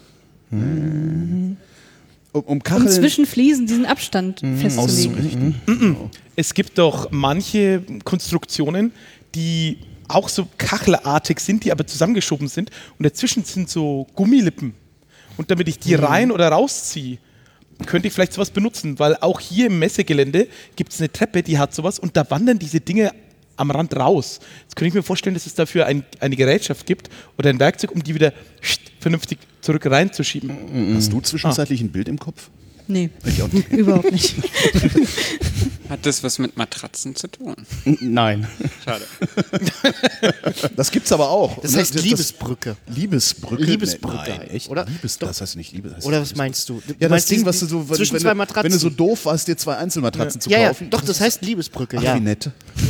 Um Kacheln... Um zwischen Fliesen diesen Abstand festzulegen. Es gibt doch manche Konstruktionen, die auch so kachelartig sind, die aber zusammengeschoben sind und dazwischen sind so Gummilippen. Und damit ich die rein oder rausziehe, könnte ich vielleicht sowas benutzen, weil auch hier im Messegelände gibt es eine Treppe, die hat sowas und da wandern diese Dinge am Rand raus. Jetzt könnte ich mir vorstellen, dass es dafür eine Gerätschaft gibt oder ein Werkzeug, um die wieder vernünftig zurück reinzuschieben. Hast du zwischenzeitlich ein Bild im Kopf? Nee, überhaupt nicht. Hat das was mit Matratzen zu tun? Nein. Schade. Das gibt's aber auch. Das heißt Liebesbrücke. Liebesbrücke? Liebesbrücke. Nein, echt? Oder? Das heißt nicht Liebe. Das Oder heißt was meinst du? Ja, das meinst Ding, was du so, zwischen zwei Matratzen. wenn du so doof warst, dir 2 Einzelmatratzen zu Ja, kaufen. doch, das heißt Liebesbrücke. Ach, ja. wie nett.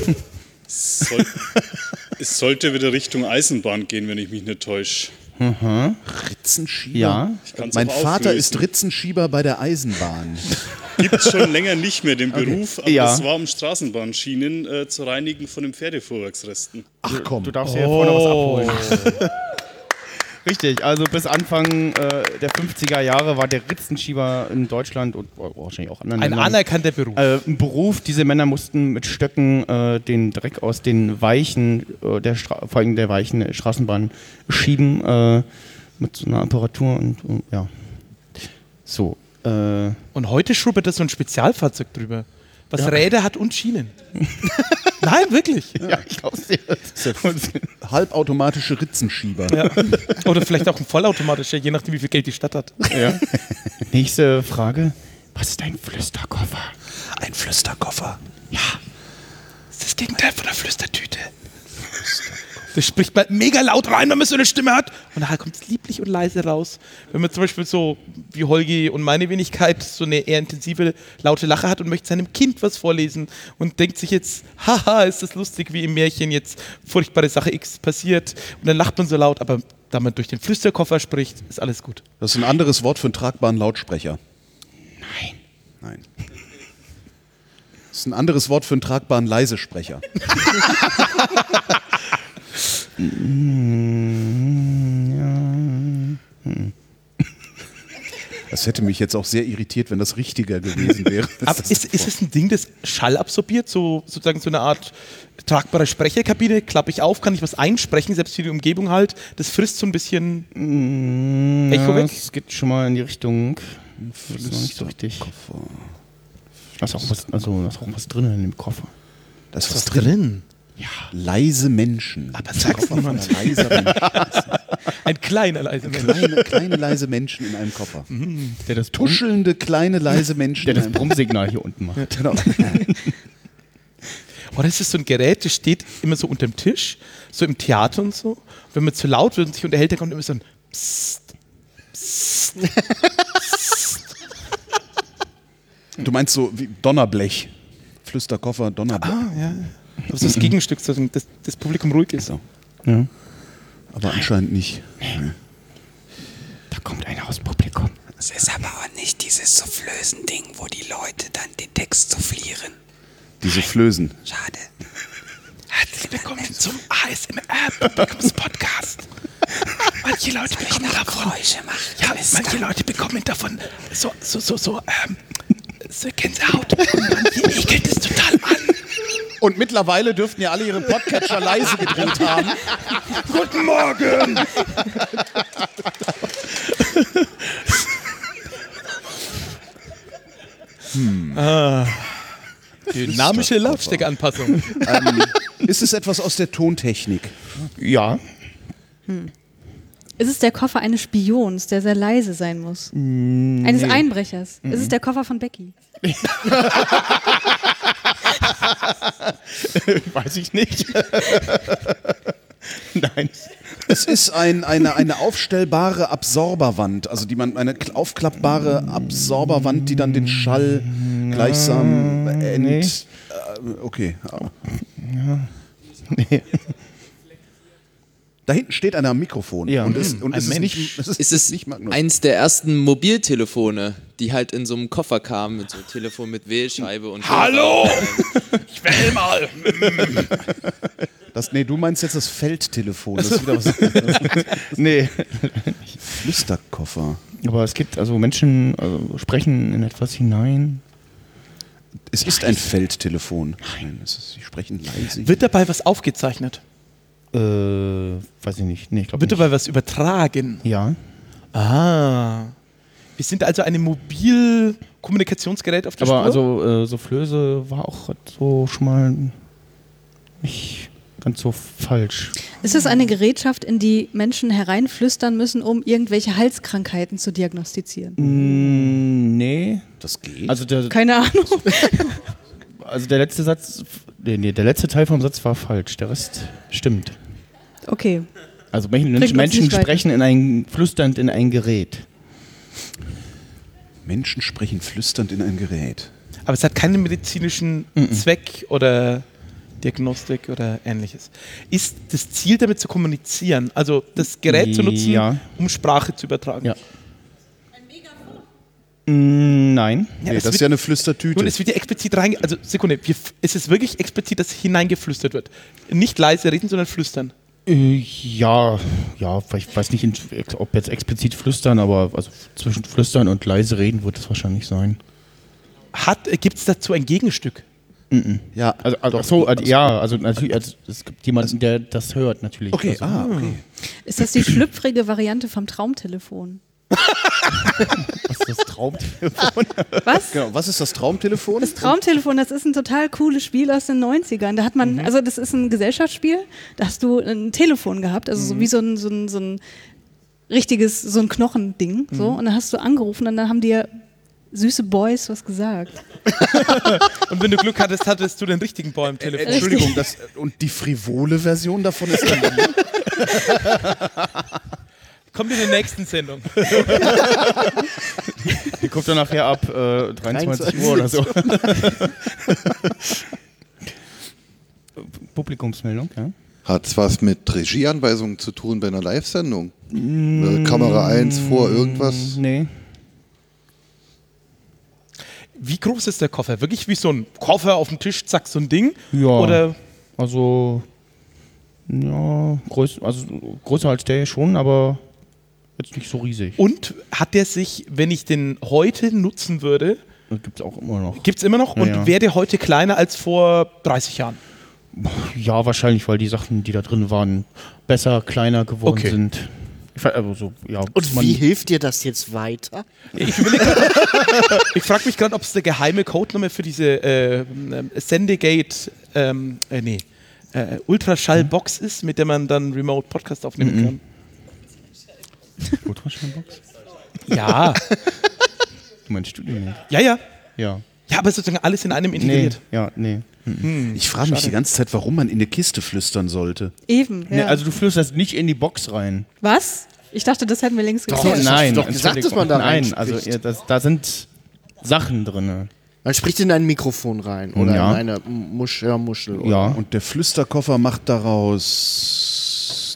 Es sollte wieder Richtung Eisenbahn gehen, wenn ich mich nicht täusche. Ritzenschieber? Ja. Mein Vater ist Ritzenschieber bei der Eisenbahn. Gibt es schon länger nicht mehr den Beruf, aber Ja. das war um Straßenbahnschienen zu reinigen von den Pferdefuhrwerksresten. Ach komm. Du darfst ja vorne was abholen. Richtig, also bis Anfang der 50er Jahre war der Ritzenschieber in Deutschland und wahrscheinlich auch anderen Ein Ländern anerkannter Beruf. ein Beruf. Diese Männer mussten mit Stöcken den Dreck aus den Weichen, vor allem der weichen Straßenbahn schieben mit so einer Apparatur und ja. So. Und heute schrubbert da so ein Spezialfahrzeug drüber, was Räder hat und Schienen. Nein, wirklich. Ja, ich glaub's dir. Halbautomatische Ritzenschieber. Ja. Oder vielleicht auch ein vollautomatischer, je nachdem, wie viel Geld die Stadt hat. Ja. Nächste Frage. Was ist ein Flüsterkoffer? Ein Flüsterkoffer. Ja. Das ist das Gegenteil von der Flüstertüte. Das spricht man mega laut rein, wenn man so eine Stimme hat. Und nachher kommt es lieblich und leise raus. Wenn man zum Beispiel so wie Holgi und meine Wenigkeit so eine eher intensive, laute Lache hat und möchte seinem Kind was vorlesen und denkt sich jetzt, haha, ist das lustig, wie im Märchen jetzt furchtbare Sache X passiert. Und dann lacht man so laut, aber da man durch den Flüsterkoffer spricht, ist alles gut. Das ist ein anderes Wort für einen tragbaren Lautsprecher. Nein. Das ist ein anderes Wort für einen tragbaren Leisesprecher. Das hätte mich jetzt auch sehr irritiert, wenn das richtiger gewesen wäre. Aber ist es ein Ding, das Schall absorbiert, sozusagen so eine Art tragbare Sprecherkabine? Klappe ich auf, kann ich was einsprechen, selbst für die Umgebung halt. Das frisst so ein bisschen Echo weg. Es geht schon mal in die Richtung. Das ist noch nicht so richtig. Da ist auch was drin in dem Koffer. Da ist was drin. Ja. Leise Menschen. Aber sag's niemand. Ein kleiner leise Mensch. Kleine leise Menschen in einem Koffer. Der das Tuschelnde kleine leise Menschen. Der das Brummsignal hier unten macht. Genau. Oder ist es so ein Gerät, das steht immer so unterm Tisch, so im Theater und so. Wenn man zu laut wird und sich unterhält, dann kommt immer so ein Psst, Psst, Psst. Du meinst so wie Donnerblech. Flüsterkoffer, Donnerblech. Ah, ja. Aber so das Gegenstück, dass das Publikum ruhig ist. Ja. Aber anscheinend nicht. Da kommt einer aus Publikum. Es ist aber auch nicht dieses Soufflösen-Ding, wo die Leute dann den Text soufflieren. Diese Flößen. Schade. Herzlich willkommen zum ASMR-Publikums-Podcast. Manche Leute bekommen davon. Ja, manche Leute bekommen davon so Gänsehaut. Und manche ekelt es total an. Und mittlerweile dürften ja alle ihre Podcatcher leise gedreht haben. Guten Morgen! Dynamische Lautstärkeanpassung. Ist es etwas aus der Tontechnik? Ja. Ist es der Koffer eines Spions, der sehr leise sein muss? Eines Einbrechers? Ist es der Koffer von Becky? Weiß ich nicht. Nein. Es ist eine aufstellbare Absorberwand, also eine aufklappbare Absorberwand, die dann den Schall gleichsam okay. Ja. Nee. Da hinten steht einer am Mikrofon. Ja. Und es ist Ist eins der ersten Mobiltelefone, die halt in so einem Koffer kamen, mit so einem Telefon mit Wählscheibe und Hallo! Ich wähl mal! Du meinst jetzt das Feldtelefon. Das ist wieder was. Nee. Flüsterkoffer. Aber es gibt, also Menschen sprechen in etwas hinein. Es ist ein Feldtelefon. Nein, sie sprechen leise. Wird dabei was aufgezeichnet? Weiß ich nicht. Nee, ich glaube Wird nicht. dabei was übertragen? Ja. Ah. Wir sind also ein Mobilkommunikationsgerät auf der Spur? Aber also Soufflöse war auch so schon mal nicht ganz so falsch. Ist es eine Gerätschaft, in die Menschen hereinflüstern müssen, um irgendwelche Halskrankheiten zu diagnostizieren? Nee. Das geht. Also Keine Ahnung. Also der letzte Satz, der letzte Teil vom Satz war falsch, der Rest stimmt. Okay. Also Bringt uns Menschen nicht weiter. sprechen flüsternd in ein Gerät. Menschen sprechen flüsternd in ein Gerät. Aber es hat keinen medizinischen Zweck oder Diagnostik oder ähnliches. Ist das Ziel damit zu kommunizieren, also das Gerät zu nutzen, Ja. um Sprache zu übertragen? Ja. Nein. Ja, Das ist ja eine Flüstertüte. Und es wird ja explizit also Sekunde, es ist wirklich explizit, dass hineingeflüstert wird. Nicht leise reden, sondern flüstern. Ja, ich weiß nicht, ob jetzt explizit flüstern, aber also zwischen flüstern und leise reden wird es wahrscheinlich sein. Gibt es dazu ein Gegenstück? Ja, also natürlich, es gibt jemanden, der das hört, natürlich. Okay, Also, okay. Ist das die schlüpfrige Variante vom Traumtelefon? Was ist das Traumtelefon? Was? Genau, was ist das Traumtelefon? Das Traumtelefon, das ist ein total cooles Spiel aus den 90ern. Da hat man, also das ist ein Gesellschaftsspiel, da hast du ein Telefon gehabt, also so wie so ein richtiges, so ein Knochending, so, und dann hast du angerufen und dann haben dir süße Boys was gesagt. Und wenn du Glück hattest, hattest du den richtigen Boy am Telefon. Entschuldigung, und die frivole Version davon ist dann Kommt in der nächsten Sendung. Die kommt dann nachher ab 23 Uhr oder so. Publikumsmeldung, ja. Hat es was mit Regieanweisungen zu tun bei einer Live-Sendung? Kamera 1 vor irgendwas? Nee. Wie groß ist der Koffer? Wirklich wie so ein Koffer auf dem Tisch, zack, so ein Ding? Ja. Oder Also, ja, größer als der schon, aber jetzt nicht so riesig. Und hat der sich, wenn ich den heute nutzen würde, Das gibt es auch immer noch. gibt es immer noch, Ja, und ja. wäre der heute kleiner als vor 30 Jahren? Ja, wahrscheinlich, weil die Sachen, die da drin waren, besser, kleiner geworden Okay. sind. Und wie hilft dir das jetzt weiter? Ich frage mich gerade, ob es eine geheime Codenummer für diese Sendegate Ultraschallbox ist, mit der man dann Remote Podcast aufnehmen kann. Ultraschallbox? Ja. Du meinst Studio nicht? Ja. Ja. Ja, aber sozusagen alles in einem integriert. Nee. Ich frage mich die ganze Zeit, warum man in eine Kiste flüstern sollte. Eben, ja. Nee, also du flüsterst nicht in die Box rein. Was? Ich dachte, das hätten wir längst geklärt. Nein, doch gesagt, dass man da nein, reinspricht. also da sind Sachen drin. Man spricht in ein Mikrofon rein oder Ja. in eine Muschel. Oder? Ja. Und der Flüsterkoffer macht daraus.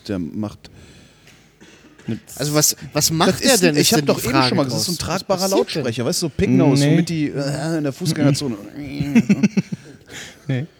Also was macht er denn? Ich habe ist denn doch die eben Frage schon mal gesagt, das draus. ist so ein Was tragbarer passiert Lautsprecher, weißt du, so Picknose, Nee. so mit die in der Fußgängerzone. Nee.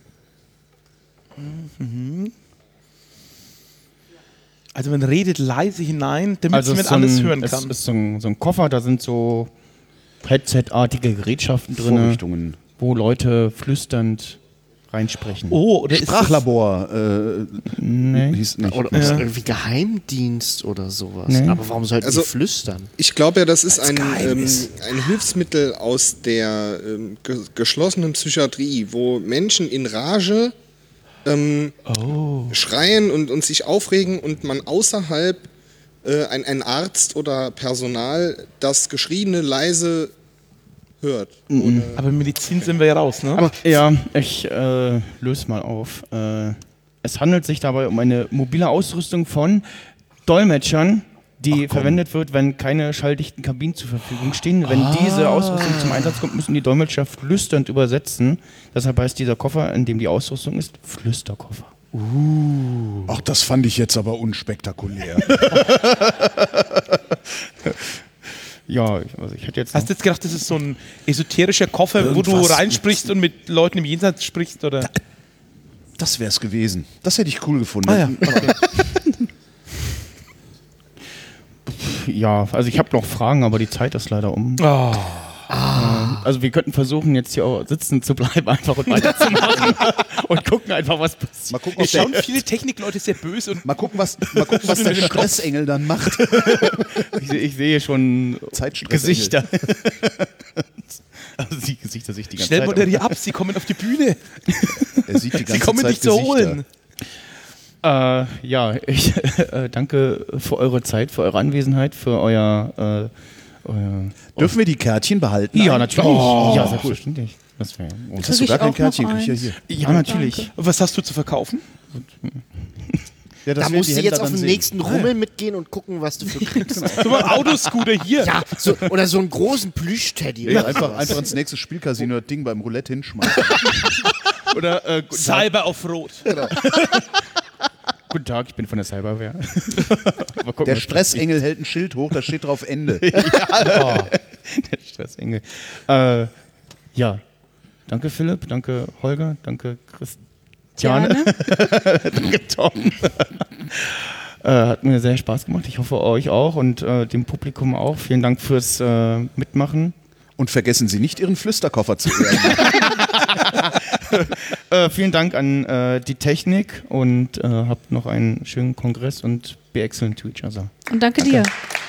Also man redet leise hinein, damit Also man es ist alles hören es kann. ist so ein Koffer, da sind so Headset-artige Gerätschaften drin, Vorrichtungen. wo Leute flüsternd reinsprechen. Oh, oder Sprachlabor Nee. hieß nicht. Oder irgendwie Geheimdienst oder sowas. Nee. Aber warum sollten Also- die flüstern? Ich glaube ja, das ist ein Hilfsmittel aus der geschlossenen Psychiatrie, wo Menschen in Rage schreien und sich aufregen und man außerhalb ein Arzt oder Personal das Geschrieene leise hört. Aber in Medizin sind wir ja raus, ne? Aber ja, ich löse mal auf. Es handelt sich dabei um eine mobile Ausrüstung von Dolmetschern, die verwendet wird, wenn keine schalldichten Kabinen zur Verfügung stehen. Wenn diese Ausrüstung zum Einsatz kommt, müssen die Dolmetscher flüsternd übersetzen. Deshalb heißt dieser Koffer, in dem die Ausrüstung ist, Flüsterkoffer. Ach, das fand ich jetzt aber unspektakulär. Ja, also ich hätte jetzt. Hast du jetzt gedacht, das ist so ein esoterischer Koffer, wo du reinsprichst und mit Leuten im Jenseits sprichst? Oder? Das wäre es gewesen. Das hätte ich cool gefunden. Ah, ja. Ja, also ich habe noch Fragen, aber die Zeit ist leider um. Also wir könnten versuchen, jetzt hier auch sitzen zu bleiben einfach und weiterzumachen und gucken einfach, was passiert. Mal gucken, Wir ob der, schauen viele Technikleute sehr böse und mal gucken, was der Stressengel dann macht. Ich sehe schon Zeitstressengel. Gesichter. Also die Gesichter sich die ganze schnell Zeit. moderier ab, sie kommen auf die Bühne. Er sieht die ganze Sie kommen Zeit dich zu Gesichter. holen. Ja, ich danke für eure Zeit, für eure Anwesenheit, für euer Dürfen wir die Kärtchen behalten? Ja, natürlich. Oh, Ja, selbstverständlich. Das wäre. Jetzt hast du gar kein Kärtchen, krieg ich ja hier. Ja, natürlich. Und was hast du zu verkaufen? Ja, das Da werden musst die du jetzt Händler auf dann den sehen. nächsten Rummel mitgehen und gucken, was du für kriegst. So ein Autoscooter hier. Ja, so, oder so einen großen Plüschteddy. Ja, oder einfach sowas. ins nächste Spielcasino das Ding beim Roulette hinschmeißen. Oder Cyber auf Rot. Guten Tag, ich bin von der Cyberware. Mal gucken, Der was Stressengel hält ein Schild hoch, da steht drauf Ende. Der Stressengel. Ja, danke Philipp, danke Holger, danke Christiane, danke Tom. Hat mir sehr Spaß gemacht. Ich hoffe euch auch und dem Publikum auch. Vielen Dank fürs Mitmachen. Und vergessen Sie nicht, Ihren Flüsterkoffer zu ehren. Vielen Dank an die Technik und habt noch einen schönen Kongress und be excellent to each other. Und danke dir.